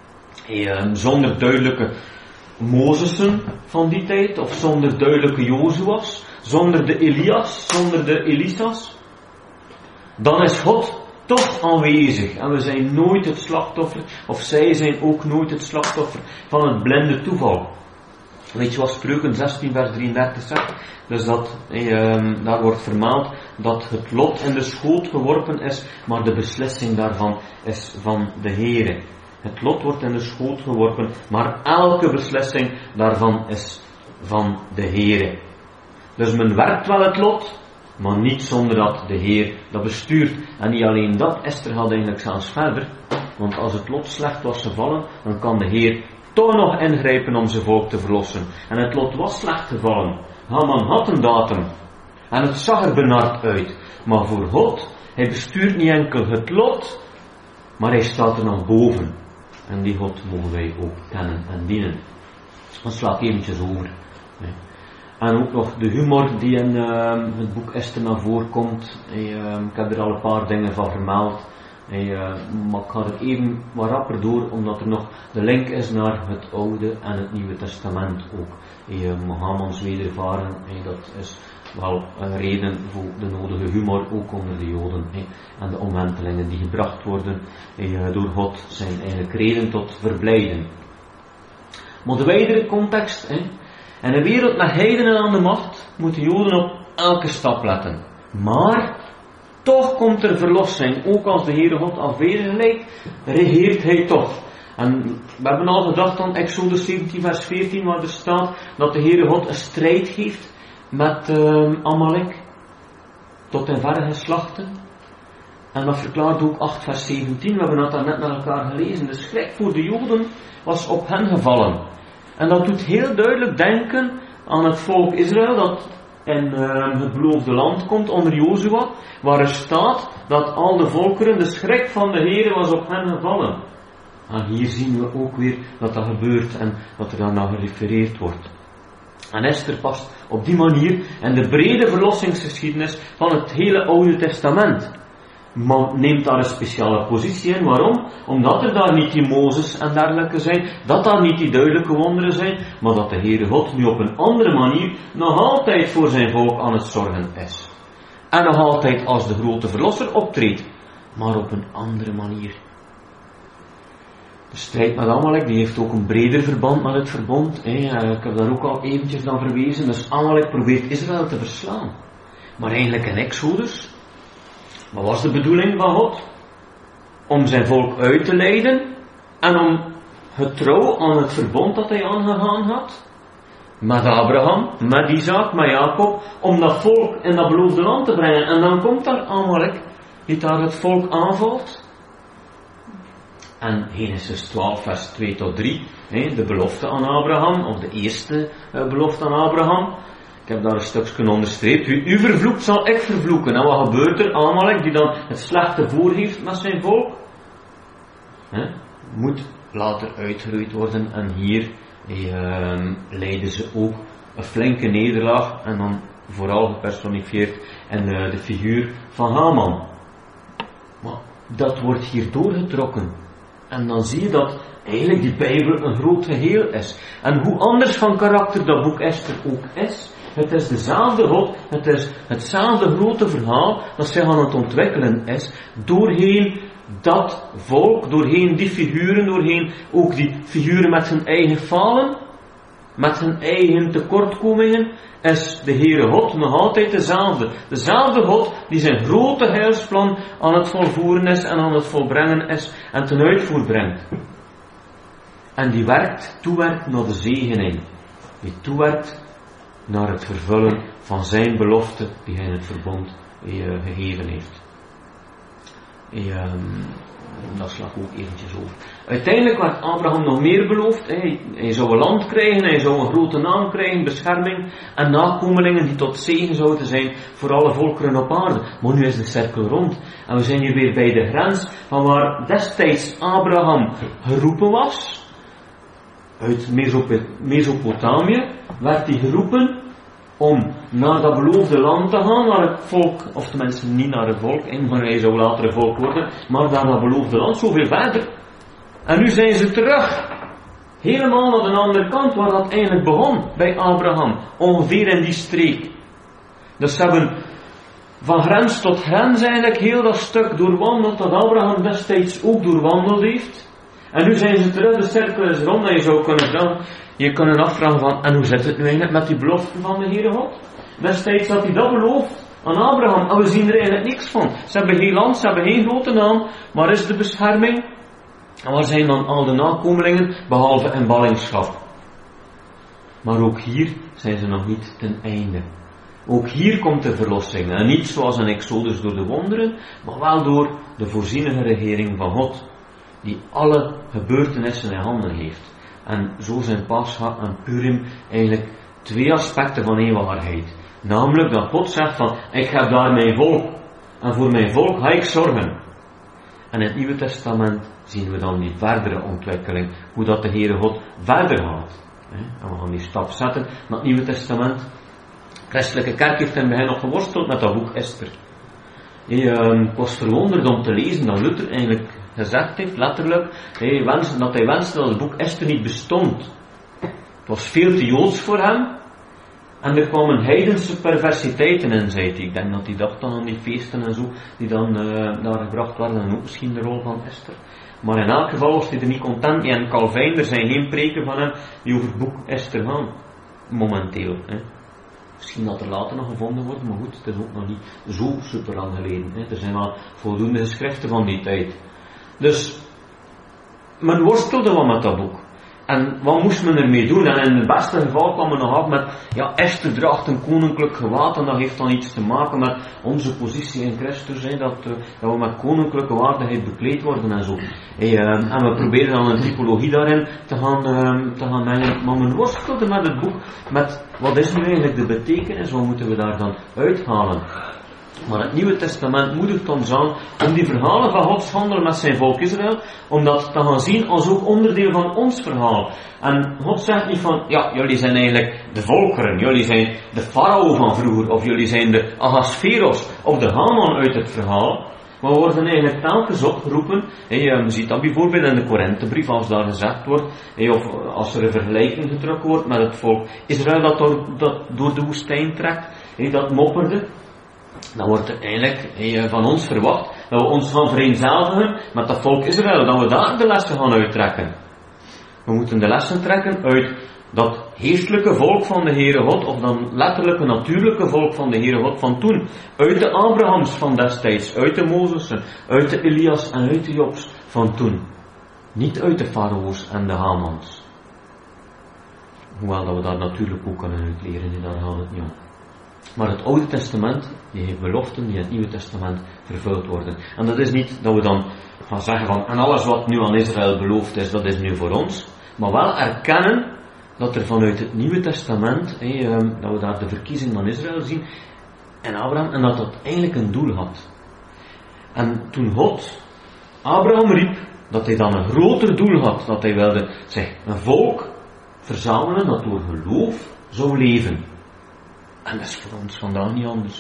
zonder duidelijke Mozessen van die tijd, of zonder duidelijke Jozua's, zonder de Elias, zonder de Elisas, dan is God toch aanwezig. En we zijn nooit het slachtoffer, of zij zijn ook nooit het slachtoffer van het blinde toeval. Weet je wat Spreuken zestien vers drieëndertig zegt? Dus dat, eh, daar wordt vermeld dat het lot in de schoot geworpen is, maar de beslissing daarvan is van de Heere. Het lot wordt in de schoot geworpen, maar elke beslissing daarvan is van de Heere. Dus men werkt wel het lot, maar niet zonder dat de Heer dat bestuurt. En niet alleen dat, Esther gaat eigenlijk zelfs verder, want als het lot slecht was gevallen, dan kan de Heer toch nog ingrijpen om zijn volk te verlossen. En het lot was slecht gevallen. Haman had een datum. En het zag er benard uit. Maar voor God, hij bestuurt niet enkel het lot, maar hij staat er nog boven. En die God mogen wij ook kennen en dienen. Dat slaat eventjes over. En ook nog de humor die in uh, het boek Esther naar voren komt. Uh, ik heb er al een paar dingen van vermeld. Uh, maar ik ga er even wat rapper door, omdat er nog de link is naar het Oude en het Nieuwe Testament ook. Uh, Mohammeds wedervaren, uh, dat is wel een reden voor de nodige humor, ook onder de Joden. Uh, en de omwentelingen die gebracht worden uh, door God zijn eigenlijk reden tot verblijden. Maar de wijdere context, uh, in een wereld met heidenen aan de macht, moeten Joden op elke stap letten. Maar toch komt er verlossing, ook als de Heere God afwezig lijkt, regeert hij toch. En we hebben al gedacht aan Exodus zeventien vers veertien, waar er staat dat de Heere God een strijd heeft met uh, Amalek, tot in verre geslachten. En dat verklaart ook acht vers zeventien, we hebben dat daar net naar elkaar gelezen. De schrik voor de Joden was op hen gevallen. En dat doet heel duidelijk denken aan het volk Israël, dat in uh, het beloofde land komt onder Jozua, waar er staat dat al de volkeren, de schrik van de Heere was op hen gevallen. En hier zien we ook weer dat dat gebeurt en dat er dan naar gerefereerd wordt. En Esther past op die manier in de brede verlossingsgeschiedenis van het hele Oude Testament. Maar neemt daar een speciale positie in. Waarom? Omdat er daar niet die Mozes en dergelijke zijn, dat daar niet die duidelijke wonderen zijn, maar dat de Heere God nu op een andere manier nog altijd voor zijn volk aan het zorgen is. En nog altijd als de grote verlosser optreedt, maar op een andere manier. De strijd met Amalek, die heeft ook een breder verband met het verbond. Ik heb daar ook al eventjes naar verwezen. Dus Amalek probeert Israël te verslaan. Maar eigenlijk in Exodus, wat was de bedoeling van God? Om zijn volk uit te leiden en om getrouw aan het verbond dat hij aangegaan had met Abraham, met Isaac, met Jacob, om dat volk in dat beloofde land te brengen. En dan komt daar Amalek, die daar het volk aanvalt. En Genesis twaalf vers twee tot drie, de belofte aan Abraham, of de eerste belofte aan Abraham. Ik heb daar een stukje onderstreept. Wie u vervloekt, zal ik vervloeken. En wat gebeurt er? Amalek, die dan het slechte voor heeft met zijn volk, He, moet later uitgeroeid worden. En hier eh, leiden ze ook een flinke nederlaag. En dan vooral gepersonifieerd in uh, de figuur van Haman. Maar dat wordt hier doorgetrokken. En dan zie je dat eigenlijk die Bijbel een groot geheel is. En hoe anders van karakter dat boek Esther ook is, het is dezelfde God, het is hetzelfde grote verhaal dat zich aan het ontwikkelen is, doorheen dat volk, doorheen die figuren, doorheen ook die figuren met hun eigen falen, met hun eigen tekortkomingen, is de Heere God nog altijd dezelfde. Dezelfde God die zijn grote heilsplan aan het volvoeren is en aan het volbrengen is en ten uitvoer brengt. En die werkt, toewerkt naar de zegening. Die toewerkt naar het vervullen van zijn belofte die hij in het verbond uh, gegeven heeft. Uh, dat sla ik ook eventjes over. Uiteindelijk werd Abraham nog meer beloofd. Hij, hij zou een land krijgen, hij zou een grote naam krijgen, bescherming en nakomelingen die tot zegen zouden zijn voor alle volkeren op aarde. Maar nu is de cirkel rond. En we zijn hier weer bij de grens van waar destijds Abraham geroepen was. Uit Mesopotamië werd hij geroepen om naar dat beloofde land te gaan, naar het volk, of tenminste niet naar het volk, maar hij zou later een volk worden, maar naar dat beloofde land, zoveel verder. En nu zijn ze terug, helemaal naar de andere kant, waar dat eigenlijk begon, bij Abraham, ongeveer in die streek. Dus ze hebben van grens tot grens eigenlijk heel dat stuk doorwandeld, dat Abraham destijds ook doorwandeld heeft. En nu zijn ze terug, de cirkel is rond, en je zou kunnen vragen, je kan afvragen van, en hoe zit het nu eigenlijk met die belofte van de Heere God? Destijds had hij dat beloofd aan Abraham, en we zien er eigenlijk niks van. Ze hebben geen land, ze hebben geen grote naam, maar is de bescherming? En waar zijn dan al de nakomelingen, behalve in ballingschap? Maar ook hier zijn ze nog niet ten einde. Ook hier komt de verlossing, en niet zoals een Exodus door de wonderen, maar wel door de voorzienige regering van God, die alle gebeurtenissen in handen heeft. En zo zijn Pascha en Purim eigenlijk twee aspecten van één waarheid. Namelijk dat God zegt van, ik heb daar mijn volk. En voor mijn volk ga ik zorgen. En in het Nieuwe Testament zien we dan die verdere ontwikkeling. Hoe dat de Heere God verder gaat. En we gaan die stap zetten naar het Nieuwe Testament. De christelijke kerk heeft in het begin nog geworsteld met dat boek Esther. Ik was verwonderd om te lezen dat Luther eigenlijk gezegd heeft, letterlijk, hij wenste, dat hij wenste dat het boek Esther niet bestond. Het was veel te joods voor hem, en er kwamen heidense perversiteiten in, zei hij. Ik denk dat hij dacht dan aan die feesten en zo, die dan uh, daar gebracht werden, en ook misschien de rol van Esther. Maar in elk geval was hij er niet content mee, en Calvijn, er zijn geen preken van hem die over het boek Esther gaan, momenteel. Hè. Misschien dat er later nog gevonden wordt, maar goed, het is ook nog niet zo super lang geleden. Hè. Er zijn wel voldoende geschriften van die tijd. Dus, men worstelde wat met dat boek. En wat moest men ermee doen? En in het beste geval kwam men nog af met, ja, Esther draagt een koninklijk gewaad, en dat heeft dan iets te maken met onze positie in Christus, hè, dat, uh, dat we met koninklijke waardigheid bekleed worden en zo. Hey, uh, en we proberen dan een typologie daarin te gaan, uh, te gaan mengen, maar men worstelde met het boek, met wat is nu eigenlijk de betekenis, wat moeten we daar dan uithalen? Maar het Nieuwe Testament moedigt ons aan om die verhalen van Gods handel met zijn volk Israël, om dat te gaan zien als ook onderdeel van ons verhaal. En God zegt niet van, ja, jullie zijn eigenlijk de volkeren, jullie zijn de farao van vroeger, of jullie zijn de Ahasveros, of de Haman uit het verhaal. Maar we worden eigenlijk telkens opgeroepen, hey, je ziet dat bijvoorbeeld in de Korinthebrief, als daar gezegd wordt, hey, of als er een vergelijking getrokken wordt met het volk Israël dat door, dat door de woestijn trekt, hey, dat mopperde. Dan wordt er eigenlijk hey, van ons verwacht dat we ons gaan vereenzelvigen met dat volk Israël, dat we daar de lessen gaan uittrekken. We moeten de lessen trekken uit dat geestelijke volk van de Heere God, of dan letterlijke natuurlijke volk van de Heere God van toen, uit de Abrahams van destijds, uit de Mozesen, uit de Elias en uit de Jobs van toen. Niet uit de Farao's en de Hamans. Hoewel dat we daar natuurlijk ook kunnen uitleren, daar gaat het niet om. Maar het Oude Testament, die heeft beloften die in het Nieuwe Testament vervuld worden. En dat is niet dat we dan gaan zeggen van, en alles wat nu aan Israël beloofd is, dat is nu voor ons. Maar wel erkennen dat er vanuit het Nieuwe Testament, hey, um, dat we daar de verkiezing van Israël zien, en Abraham, en dat dat eigenlijk een doel had. En toen God Abraham riep, dat hij dan een groter doel had, dat hij wilde zich een volk verzamelen dat door geloof zou leven. En dat is voor ons vandaag niet anders.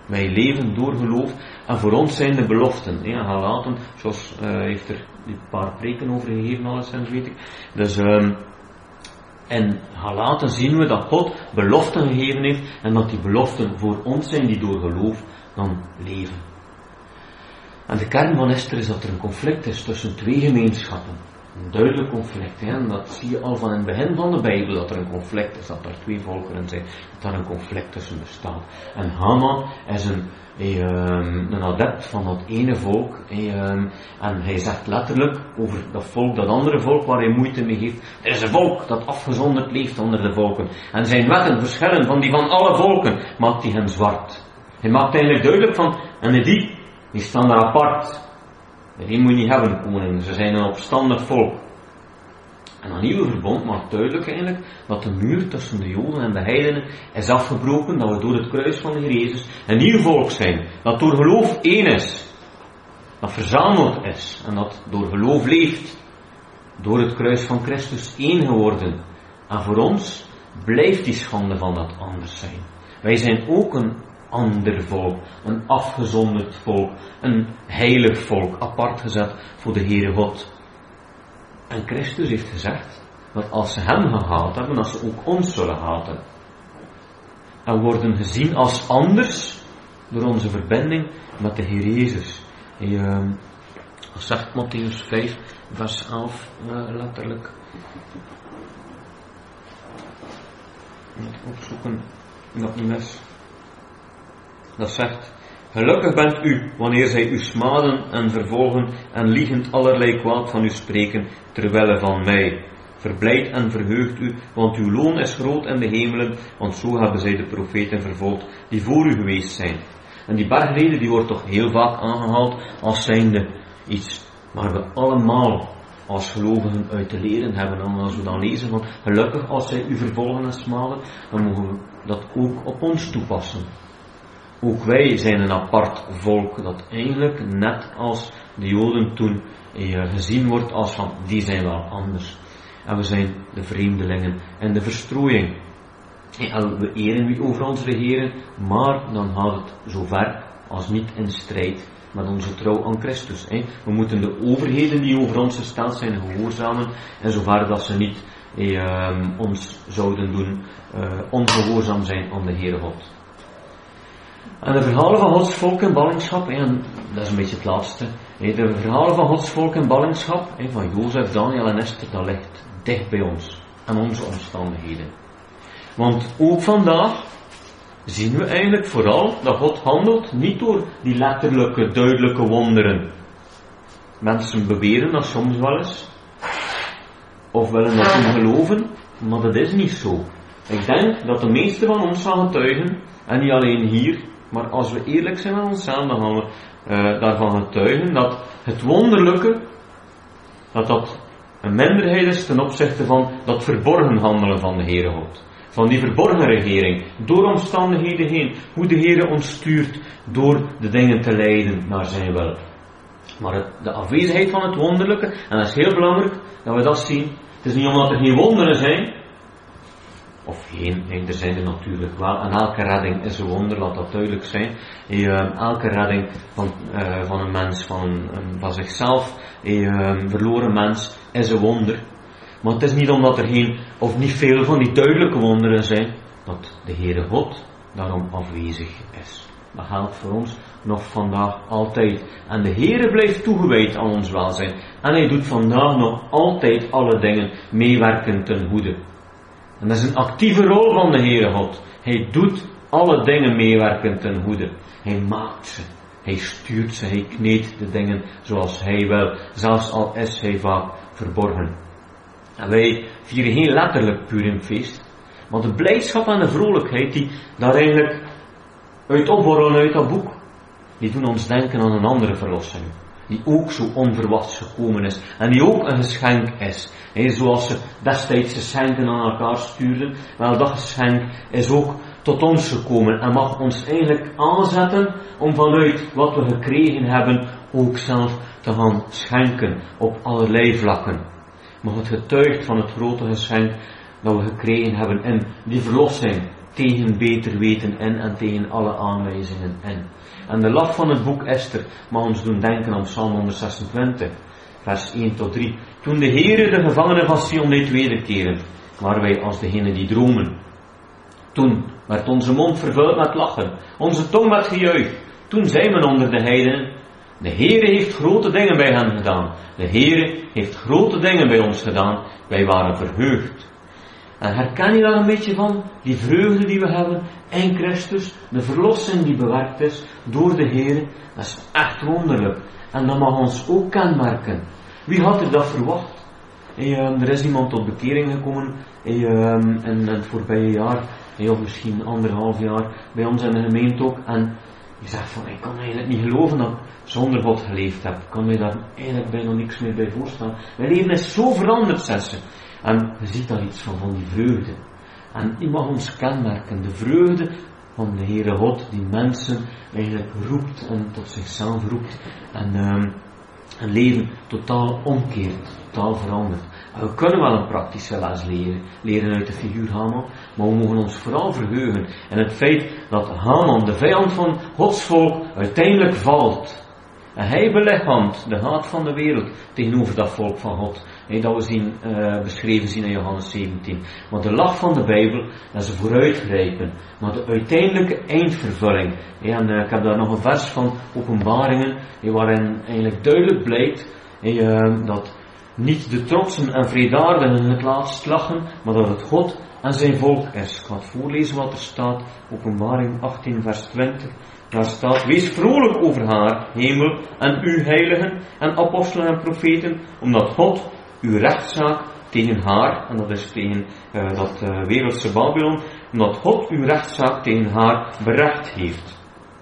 Wij leven door geloof en voor ons zijn de beloften. Ja, Galaten, zoals uh, heeft er een paar preken over gegeven, alleszins weet ik. Dus um, in Galaten zien we dat God beloften gegeven heeft en dat die beloften voor ons zijn die door geloof dan leven. En de kern van Esther is dat er een conflict is tussen twee gemeenschappen. Een duidelijk conflict. Hè? En dat zie je al van in het begin van de Bijbel, dat er een conflict is, dat er twee volkeren zijn, dat daar een conflict tussen bestaat. En Haman is een, een, een adept van dat ene volk. En hij zegt letterlijk over dat volk, dat andere volk waar hij moeite mee heeft. Er is een volk dat afgezonderd leeft onder de volken. En zijn wetten verschillen van die van alle volken, maakt hij hen zwart. Hij maakt eigenlijk duidelijk van, en die, die staan daar apart. Die moet je niet hebben, koning. Ze zijn een opstandig volk. En een nieuwe verbond maakt duidelijk eigenlijk dat de muur tussen de Joden en de heidenen is afgebroken, dat we door het kruis van de Heer Jezus een nieuw volk zijn. Dat door geloof één is. Dat verzameld is. En dat door geloof leeft. Door het kruis van Christus één geworden. En voor ons blijft die schande van dat anders zijn. Wij zijn ook een ander volk, een afgezonderd volk, een heilig volk, apart gezet voor de Heere God. En Christus heeft gezegd dat als ze hem gehaat hebben, dat ze ook ons zullen haten. En worden gezien als anders door onze verbinding met de Heer Jezus. Hij, uh, dat zegt Mattheüs vijf, vers elf, uh, letterlijk. Ik moet opzoeken dat niet mis. Dat zegt, gelukkig bent u, wanneer zij u smaden en vervolgen en liegend allerlei kwaad van u spreken, terwille van mij. Verblijd en verheugt u, want uw loon is groot in de hemelen, want zo hebben zij de profeten vervolgd, die voor u geweest zijn. En die bergrede, die wordt toch heel vaak aangehaald als zijnde iets waar we allemaal als gelovigen uit te leren hebben. En als we dan lezen van, gelukkig als zij u vervolgen en smaden, dan mogen we dat ook op ons toepassen. Ook wij zijn een apart volk dat eigenlijk net als de Joden toen eh, gezien wordt als van die zijn wel anders. En we zijn de vreemdelingen en de verstrooiing. En we eren wie over ons regeren, maar dan gaat het zo ver als niet in strijd met onze trouw aan Christus. Hè. We moeten de overheden die over ons gesteld zijn gehoorzamen en zover dat ze niet eh, ons zouden doen eh, ongehoorzaam zijn aan de Heere God. En de verhalen van Gods volk in ballingschap, en dat is een beetje het laatste, de verhalen van Gods volk in ballingschap, van Jozef, Daniel en Esther, dat ligt dicht bij ons en onze omstandigheden. Want ook vandaag zien we eigenlijk vooral dat God handelt niet door die letterlijke, duidelijke wonderen. Mensen beweren dat soms wel eens, of willen dat doen geloven, maar dat is niet zo. Ik denk dat de meeste van ons gaan getuigen, en niet alleen hier, maar als we eerlijk zijn aan onszelf, dan gaan we uh, daarvan getuigen dat het wonderlijke, dat dat een minderheid is ten opzichte van dat verborgen handelen van de Heere God. Van die verborgen regering, door omstandigheden heen, hoe de Heere ons stuurt door de dingen te leiden naar zijn wil. Maar het, de afwezigheid van het wonderlijke, en dat is heel belangrijk dat we dat zien, het is niet omdat er geen wonderen zijn, of geen, nee, er zijn er natuurlijk wel, en elke redding is een wonder, laat dat duidelijk zijn. Uh, elke redding van, uh, van een mens, van, een, van zichzelf, een uh, verloren mens, is een wonder. Maar het is niet omdat er geen, of niet veel van die duidelijke wonderen zijn, dat de Heere God daarom afwezig is. Dat geldt voor ons nog vandaag altijd. En de Heere blijft toegewijd aan ons welzijn. En hij doet vandaag nog altijd alle dingen meewerken ten goede. En dat is een actieve rol van de Heere God. Hij doet alle dingen meewerken ten goede. Hij maakt ze. Hij stuurt ze. Hij kneedt de dingen zoals hij wil. Zelfs al is hij vaak verborgen. En wij vieren geen letterlijk Purimfeest. Maar de blijdschap en de vrolijkheid die daar eigenlijk uit opborrelen uit dat boek, die doen ons denken aan een andere verlossing. Die ook zo onverwachts gekomen is. En die ook een geschenk is. He, zoals ze destijds geschenken aan elkaar stuurden. Wel, dat geschenk is ook tot ons gekomen. En mag ons eigenlijk aanzetten om vanuit wat we gekregen hebben ook zelf te gaan schenken. Op allerlei vlakken. Maar het getuigt van het grote geschenk dat we gekregen hebben in die verlossing. tegen beter weten in en tegen alle aanwijzingen in. En de lach van het boek Esther mag ons doen denken aan Psalm honderdzesentwintig, vers één tot drie. Toen de Heere de gevangenen van Sion deed wederkeren, waren wij als degenen die dromen. Toen werd onze mond vervuld met lachen, onze tong met gejuich. Toen zei men onder de heidenen, de Heere heeft grote dingen bij hen gedaan. De Heere heeft grote dingen bij ons gedaan. Wij waren verheugd. En herken je daar een beetje van? Die vreugde die we hebben in Christus, de verlossing die bewerkt is door de Heere, dat is echt wonderlijk. En dat mag ons ook kenmerken. Wie had er dat verwacht? Hey, um, er is iemand tot bekering gekomen hey, um, in, in het voorbije jaar, hey, of misschien anderhalf jaar, bij ons in de gemeente ook. En je zegt van, ik kan eigenlijk niet geloven dat ik zonder God geleefd heb. Ik kan me daar eigenlijk bijna niks meer bij voorstellen. Mijn leven is zo veranderd, zegt ze. En je ziet daar iets van, van die vreugde. En die mag ons kenmerken. De vreugde van de Heere God, die mensen eigenlijk roept en tot zichzelf roept. En um, een leven totaal omkeert, totaal verandert. En we kunnen wel een praktische les leren, leren uit de figuur Haman, maar we mogen ons vooral verheugen in het feit dat Haman, de vijand van Gods volk, uiteindelijk valt. En hij belichaamt de haat van de wereld tegenover dat volk van God. Nee, dat we zien, uh, beschreven zien in Johannes zeventien. Maar de lach van de Bijbel, dat is een vooruitgrijpen. Maar de uiteindelijke eindvervulling. Ja, en uh, ik heb daar nog een vers van Openbaringen, waarin eigenlijk duidelijk blijkt uh, dat niet de trotsen en vredaardigen het laatst lachen, maar dat het God en zijn volk is. Ik ga het voorlezen wat er staat. Openbaring achttien vers twintig. Daar staat, wees vrolijk over haar, hemel, en u heiligen, en apostelen en profeten, omdat God uw rechtszaak tegen haar, en dat is tegen uh, dat uh, wereldse Babylon, omdat God uw rechtszaak tegen haar berecht heeft.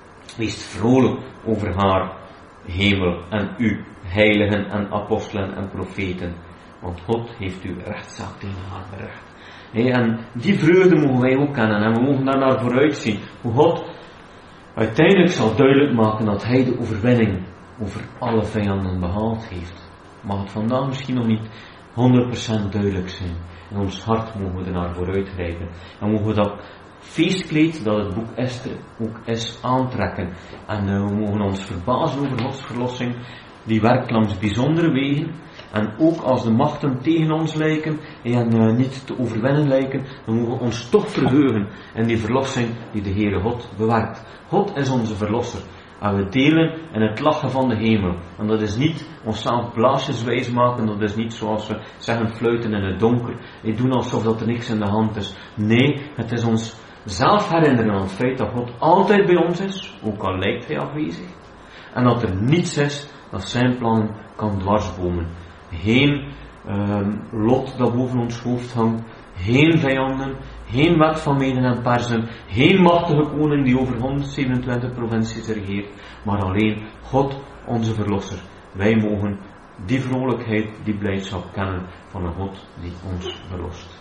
Wees vrolijk over haar, hemel, en u heiligen, en apostelen en profeten, want God heeft uw rechtszaak tegen haar berecht. Hey, en die vreugde mogen wij ook kennen, en we mogen daar naar vooruit zien, hoe God uiteindelijk zal duidelijk maken dat hij de overwinning over alle vijanden behaald heeft. Mag het vandaag misschien nog niet honderd procent duidelijk zijn. In ons hart mogen we er naar vooruit grijpen. En mogen we dat feestkleed dat het boek Esther ook is aantrekken. En uh, we mogen ons verbazen over Gods verlossing. Die werkt langs bijzondere wegen. En ook als de machten tegen ons lijken en uh, niet te overwinnen lijken, dan mogen we ons toch verheugen in die verlossing die de Heere God bewerkt. God is onze verlosser. En we delen in het lachen van de hemel. En dat is niet onszelf blaasjes wijs maken, dat is niet zoals we zeggen fluiten in het donker. We doen alsof dat er niks in de hand is. Nee, het is ons zelf herinneren aan het feit dat God altijd bij ons is, ook al lijkt hij afwezig. En dat er niets is dat zijn plannen kan dwarsbomen. Geen um, lot dat boven ons hoofd hangt, geen vijanden, geen wet van Meden en Persen, geen machtige koning die over honderdzevenentwintig provincies regeert, maar alleen God, onze verlosser. Wij mogen die vrolijkheid, die blijdschap kennen van een God die ons verlost.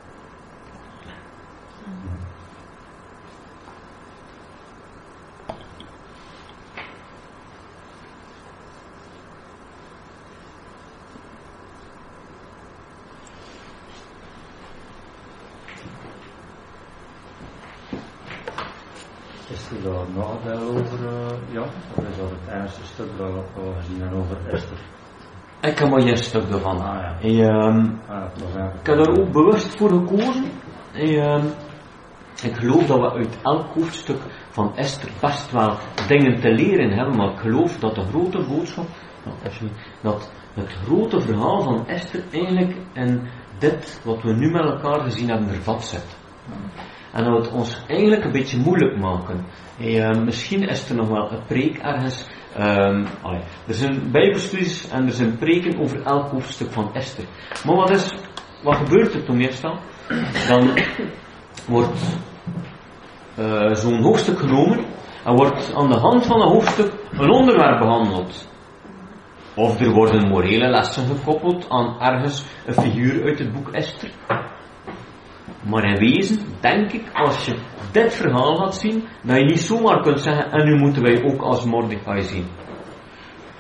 Is er daar nog wel over, uh, ja? Dat is al het eerste stuk dat we gezien hebben over Esther. Ik heb maar een stuk ervan. Ah, ja. En, um, ah, ik heb daar ook bewust voor gekozen. En, um, ik geloof dat we uit elk hoofdstuk van Esther best wel dingen te leren hebben, maar ik geloof dat de grote boodschap, dat het grote verhaal van Esther eigenlijk in dit wat we nu met elkaar gezien hebben vervat zit. En dat we het ons eigenlijk een beetje moeilijk maken. Hey, uh, misschien is er nog wel een preek ergens. Um, allee, er zijn bijbelstudies en er zijn preken over elk hoofdstuk van Esther. Maar wat, is, wat gebeurt er toen meestal? Dan wordt uh, zo'n hoofdstuk genomen en wordt aan de hand van een hoofdstuk een onderwerp behandeld. Of er worden morele lessen gekoppeld aan ergens een figuur uit het boek Esther. Maar in wezen, denk ik, als je dit verhaal gaat zien, dat je niet zomaar kunt zeggen, en nu moeten wij ook als Mordechai zien.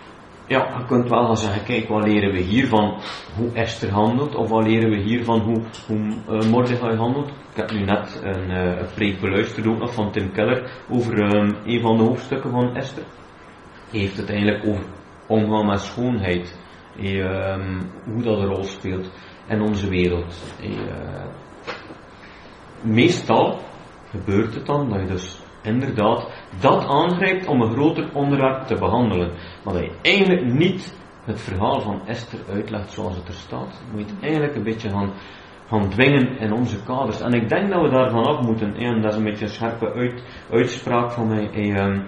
ja, je kunt wel gaan zeggen, kijk, wat leren we hier van hoe Esther handelt, of wat leren we hier van hoe, hoe uh, Mordechai handelt. Ik heb nu net een, uh, een preek beluisterd ook nog van Tim Keller over um, een van de hoofdstukken van Esther. Hij heeft het eigenlijk over omgaan met schoonheid, hij, um, hoe dat een rol speelt in onze wereld. Hij, uh, meestal gebeurt het dan dat je dus inderdaad dat aangrijpt om een groter onderwerp te behandelen. Maar dat je eigenlijk niet het verhaal van Esther uitlegt zoals het er staat. Je moet het eigenlijk een beetje gaan, gaan dwingen in onze kaders. En ik denk dat we daarvan af moeten. En dat is een beetje een scherpe uit, uitspraak van mij. En,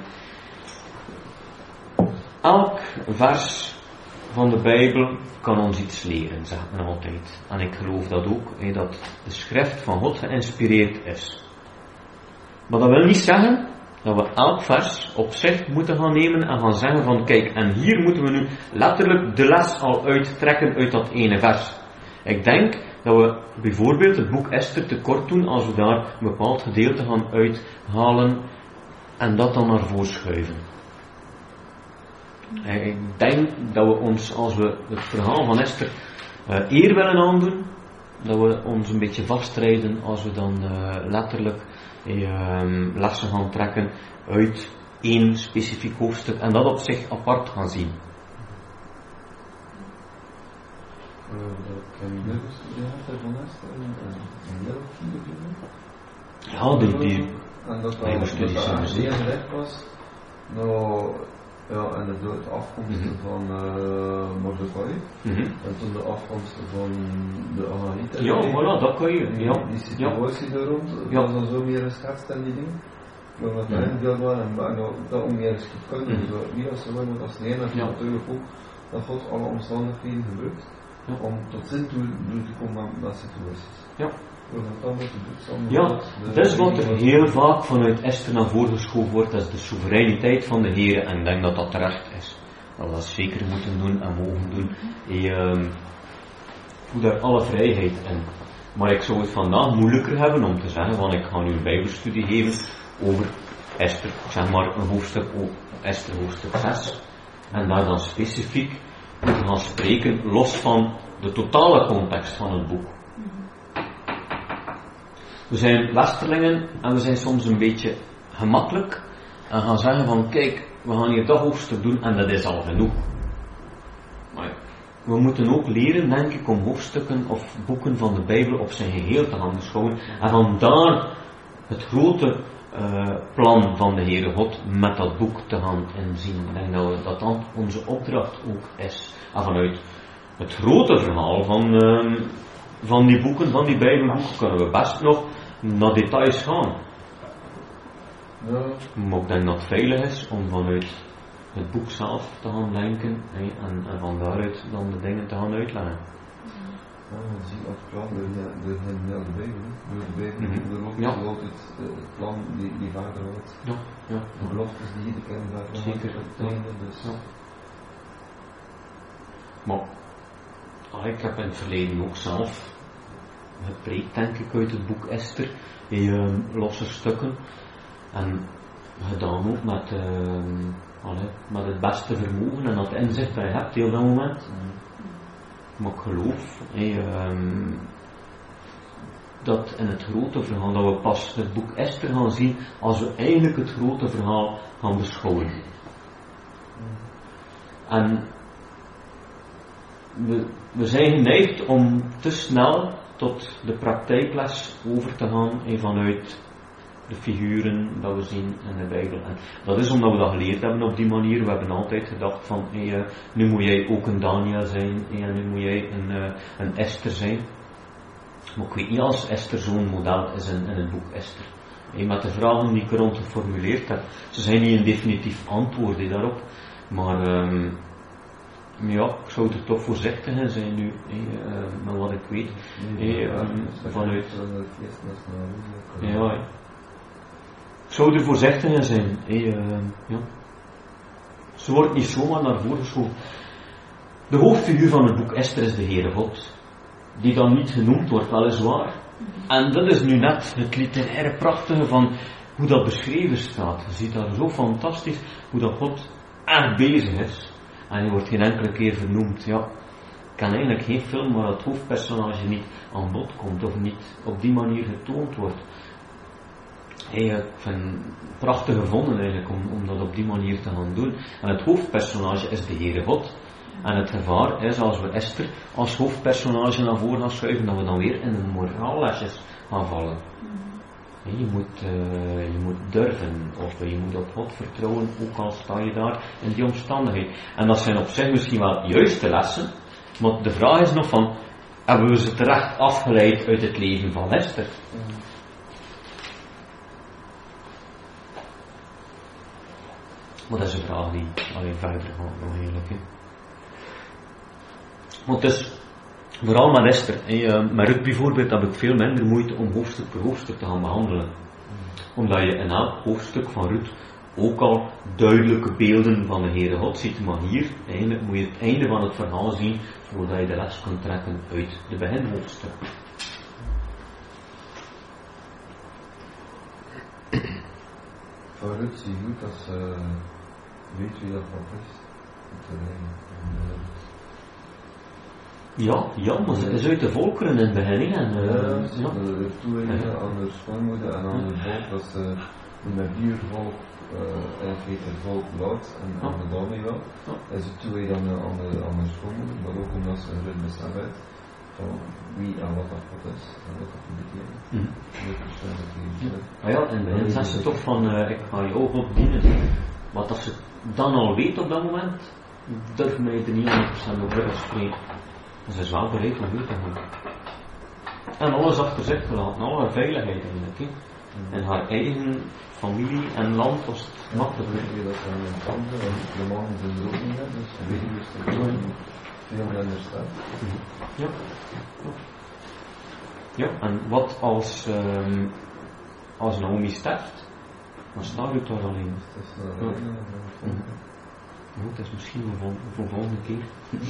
elk vers van de Bijbel kan ons iets leren, zegt men altijd. En ik geloof dat ook, dat de schrift van God geïnspireerd is. Maar dat wil niet zeggen dat we elk vers op zich moeten gaan nemen en gaan zeggen van kijk, en hier moeten we nu letterlijk de les al uittrekken uit dat ene vers. Ik denk dat we bijvoorbeeld het boek Esther tekort doen als we daar een bepaald gedeelte gaan uithalen en dat dan naar voren schuiven. Ik denk dat we ons, als we het verhaal van Esther uh, eer willen aandoen, dat we ons een beetje vastrijden als we dan uh, letterlijk uh, lessen gaan trekken uit één specifiek hoofdstuk en dat op zich apart gaan zien. Ja, die, die en dat dat zeer recht was, nou, ja, en de dood afkomsten mm-hmm. van uh, Mordechai, mm-hmm. en toen de afkomsten van de Amalekieten. Ja, voilà, dat kan je. Ja. Die situatie ja. er rond, ja. was dan zo meer geschetst en die dingen. Maar wat daarin deel waren, en nou, dat ook meer is gekund, mm-hmm. dus wie als ze willen, dat is nee, en ja. natuurlijk ook dat God alle omstandigheden gebruikt ja. om tot zin toe te komen met dat situaties. Ja. Ja, dat is wat er heel vaak vanuit Esther naar voren geschoven wordt, dat is de soevereiniteit van de Heer, en ik denk dat dat terecht is. Dat we dat zeker moeten doen en mogen doen. Je um, voelt daar alle vrijheid in. Maar ik zou het vandaag moeilijker hebben om te zeggen, want ik ga nu een bijbelstudie geven over Esther, zeg maar een hoofdstuk, Esther hoofdstuk zes, en daar dan specifiek moeten gaan spreken, los van de totale context van het boek. We zijn westerlingen en we zijn soms een beetje gemakkelijk en gaan zeggen van kijk, we gaan hier dat hoofdstuk doen en dat is al genoeg. Maar we moeten ook leren, denk ik, om hoofdstukken of boeken van de Bijbel op zijn geheel te gaan beschouwen en vandaar het grote uh, plan van de Heere God met dat boek te gaan inzien. Ik denk dat we, dat dan onze opdracht ook is. En vanuit het grote verhaal van... Uh, van die boeken, van die Bijbelboeken, kunnen we best nog naar details gaan. Ja. Maar ik denk dat het veilig is om vanuit het boek zelf te gaan denken hè, en, en van daaruit dan de dingen te gaan uitleggen. Ja, we zien dat plan door de hele Bijbel. Door de Bijbel mm-hmm. de beloftes ja. altijd uh, het plan die, die vader had. Ja. Ja. De beloftes die de kenbaar had. Zeker. Einde, dus. Ja. Maar ah, ik heb in het verleden ook zelf gepreekt, denk ik, uit het boek Esther, in uh, losse stukken. En gedaan ook met, uh, allee, met het beste vermogen en dat inzicht dat je hebt heel dat moment. Mm. Maar ik geloof hey, um, dat in het grote verhaal, dat we pas het boek Esther gaan zien als we eigenlijk het grote verhaal gaan beschouwen. Mm. En we, we zijn geneigd om te snel tot de praktijkles over te gaan en vanuit de figuren dat we zien in de Bijbel. En dat is omdat we dat geleerd hebben op die manier. We hebben altijd gedacht van, hey, nu moet jij ook een Daniel zijn, en nu moet jij een, uh, een Esther zijn. Maar ik weet niet als Esther zo'n model is in, in het boek Esther. Hey, met de vragen die ik rond geformuleerd heb, ze zijn niet een definitief antwoord hey, daarop, maar um, ja, ik zou er toch voorzichtig in zijn nu, hey, uh, met wat ik weet. Hey, um, vanuit... Ja, ja. Ik zou er voorzichtig in zijn. Hey, uh, ja. Ze wordt niet zomaar naar voren geschoven. De hoofdfiguur van het boek Esther is de Heere God, die dan niet genoemd wordt, weliswaar. En dat is nu net het literaire prachtige van hoe dat beschreven staat. Je ziet daar zo fantastisch hoe dat God echt bezig is. en die wordt geen enkele keer vernoemd. Ja, ik ken eigenlijk geen film waar het hoofdpersonage niet aan bod komt of niet op die manier getoond wordt. Hey, ik vind het prachtig gevonden eigenlijk om, om dat op die manier te gaan doen. En het hoofdpersonage is de Heere God. En het gevaar is als we Esther als hoofdpersonage naar voren gaan schuiven, dat we dan weer in de moraallesjes gaan vallen. Je moet, uh, je moet durven, of je moet op God vertrouwen, ook al sta je daar in die omstandigheid. En dat zijn op zich misschien wel juiste lessen, maar de vraag is nog van, hebben we ze terecht afgeleid uit het leven van Esther? Maar dat is een vraag die alleen verder gaat nog eigenlijk. He. Maar het is vooral met Esther, en met Ruth bijvoorbeeld heb ik veel minder moeite om hoofdstuk per hoofdstuk te gaan behandelen. Omdat je in elk hoofdstuk van Ruth ook al duidelijke beelden van de Heere God ziet. Maar hier eigenlijk moet je het einde van het verhaal zien voordat je de les kunt trekken uit de beginhoofdstuk. Voor Ruth zie je goed dat ze weet wie dat wat is. Ja, ja, maar het is uit de volkeren in het begin. En, uh, ja, ze ja. de toewijden aan de schoonmoeder en aan het volk, dat ze met biervolk uh, en het volk laat en aan de daarmee wel. En ze toewijden aan de, aan de, aan de schoonmoeder, maar ook omdat ze hun bestaan weet van wie en wat dat wat is en wat dat betekent. Mm. Ja. Ah ja, in het begin zeggen ze toch van uh, ik ga je ook op dienen. Wat als ze dan al weet op dat moment, durf mij er niet honderd procent over te spreken. Ze is wel bereid om goed te gaan. En alles achter zich gelaten, alle veiligheid eigenlijk. He. En haar eigen familie en land was het makkelijk. Weet je dat ze aan een tante, want de mannen zijn er ook niet meer, dus weet je dus dat er veel minder staat. Ja. Ja, en wat als, um, als Naomi sterft, dan staat u daar alleen. Dat is uh, ja. Mm. Oh, dat is misschien voor de volgende keer.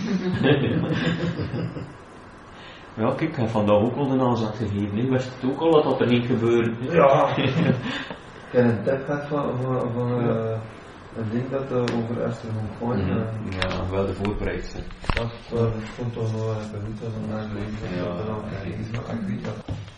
Ja, kijk, ik heb vandaag ook al de aanzet gegeven. Ik wist het ook al dat er niet gebeurde. Ja. Ik heb een tip gehad van, van, van uh, een ding dat uh, over Esther moet gaan. Mm-hmm. Ja, wel de voorbereid zijn. Dat uh, komt toch nog even goed als een naar lezen. Ja, dat er ook, uh, iets, maar ik weet dat.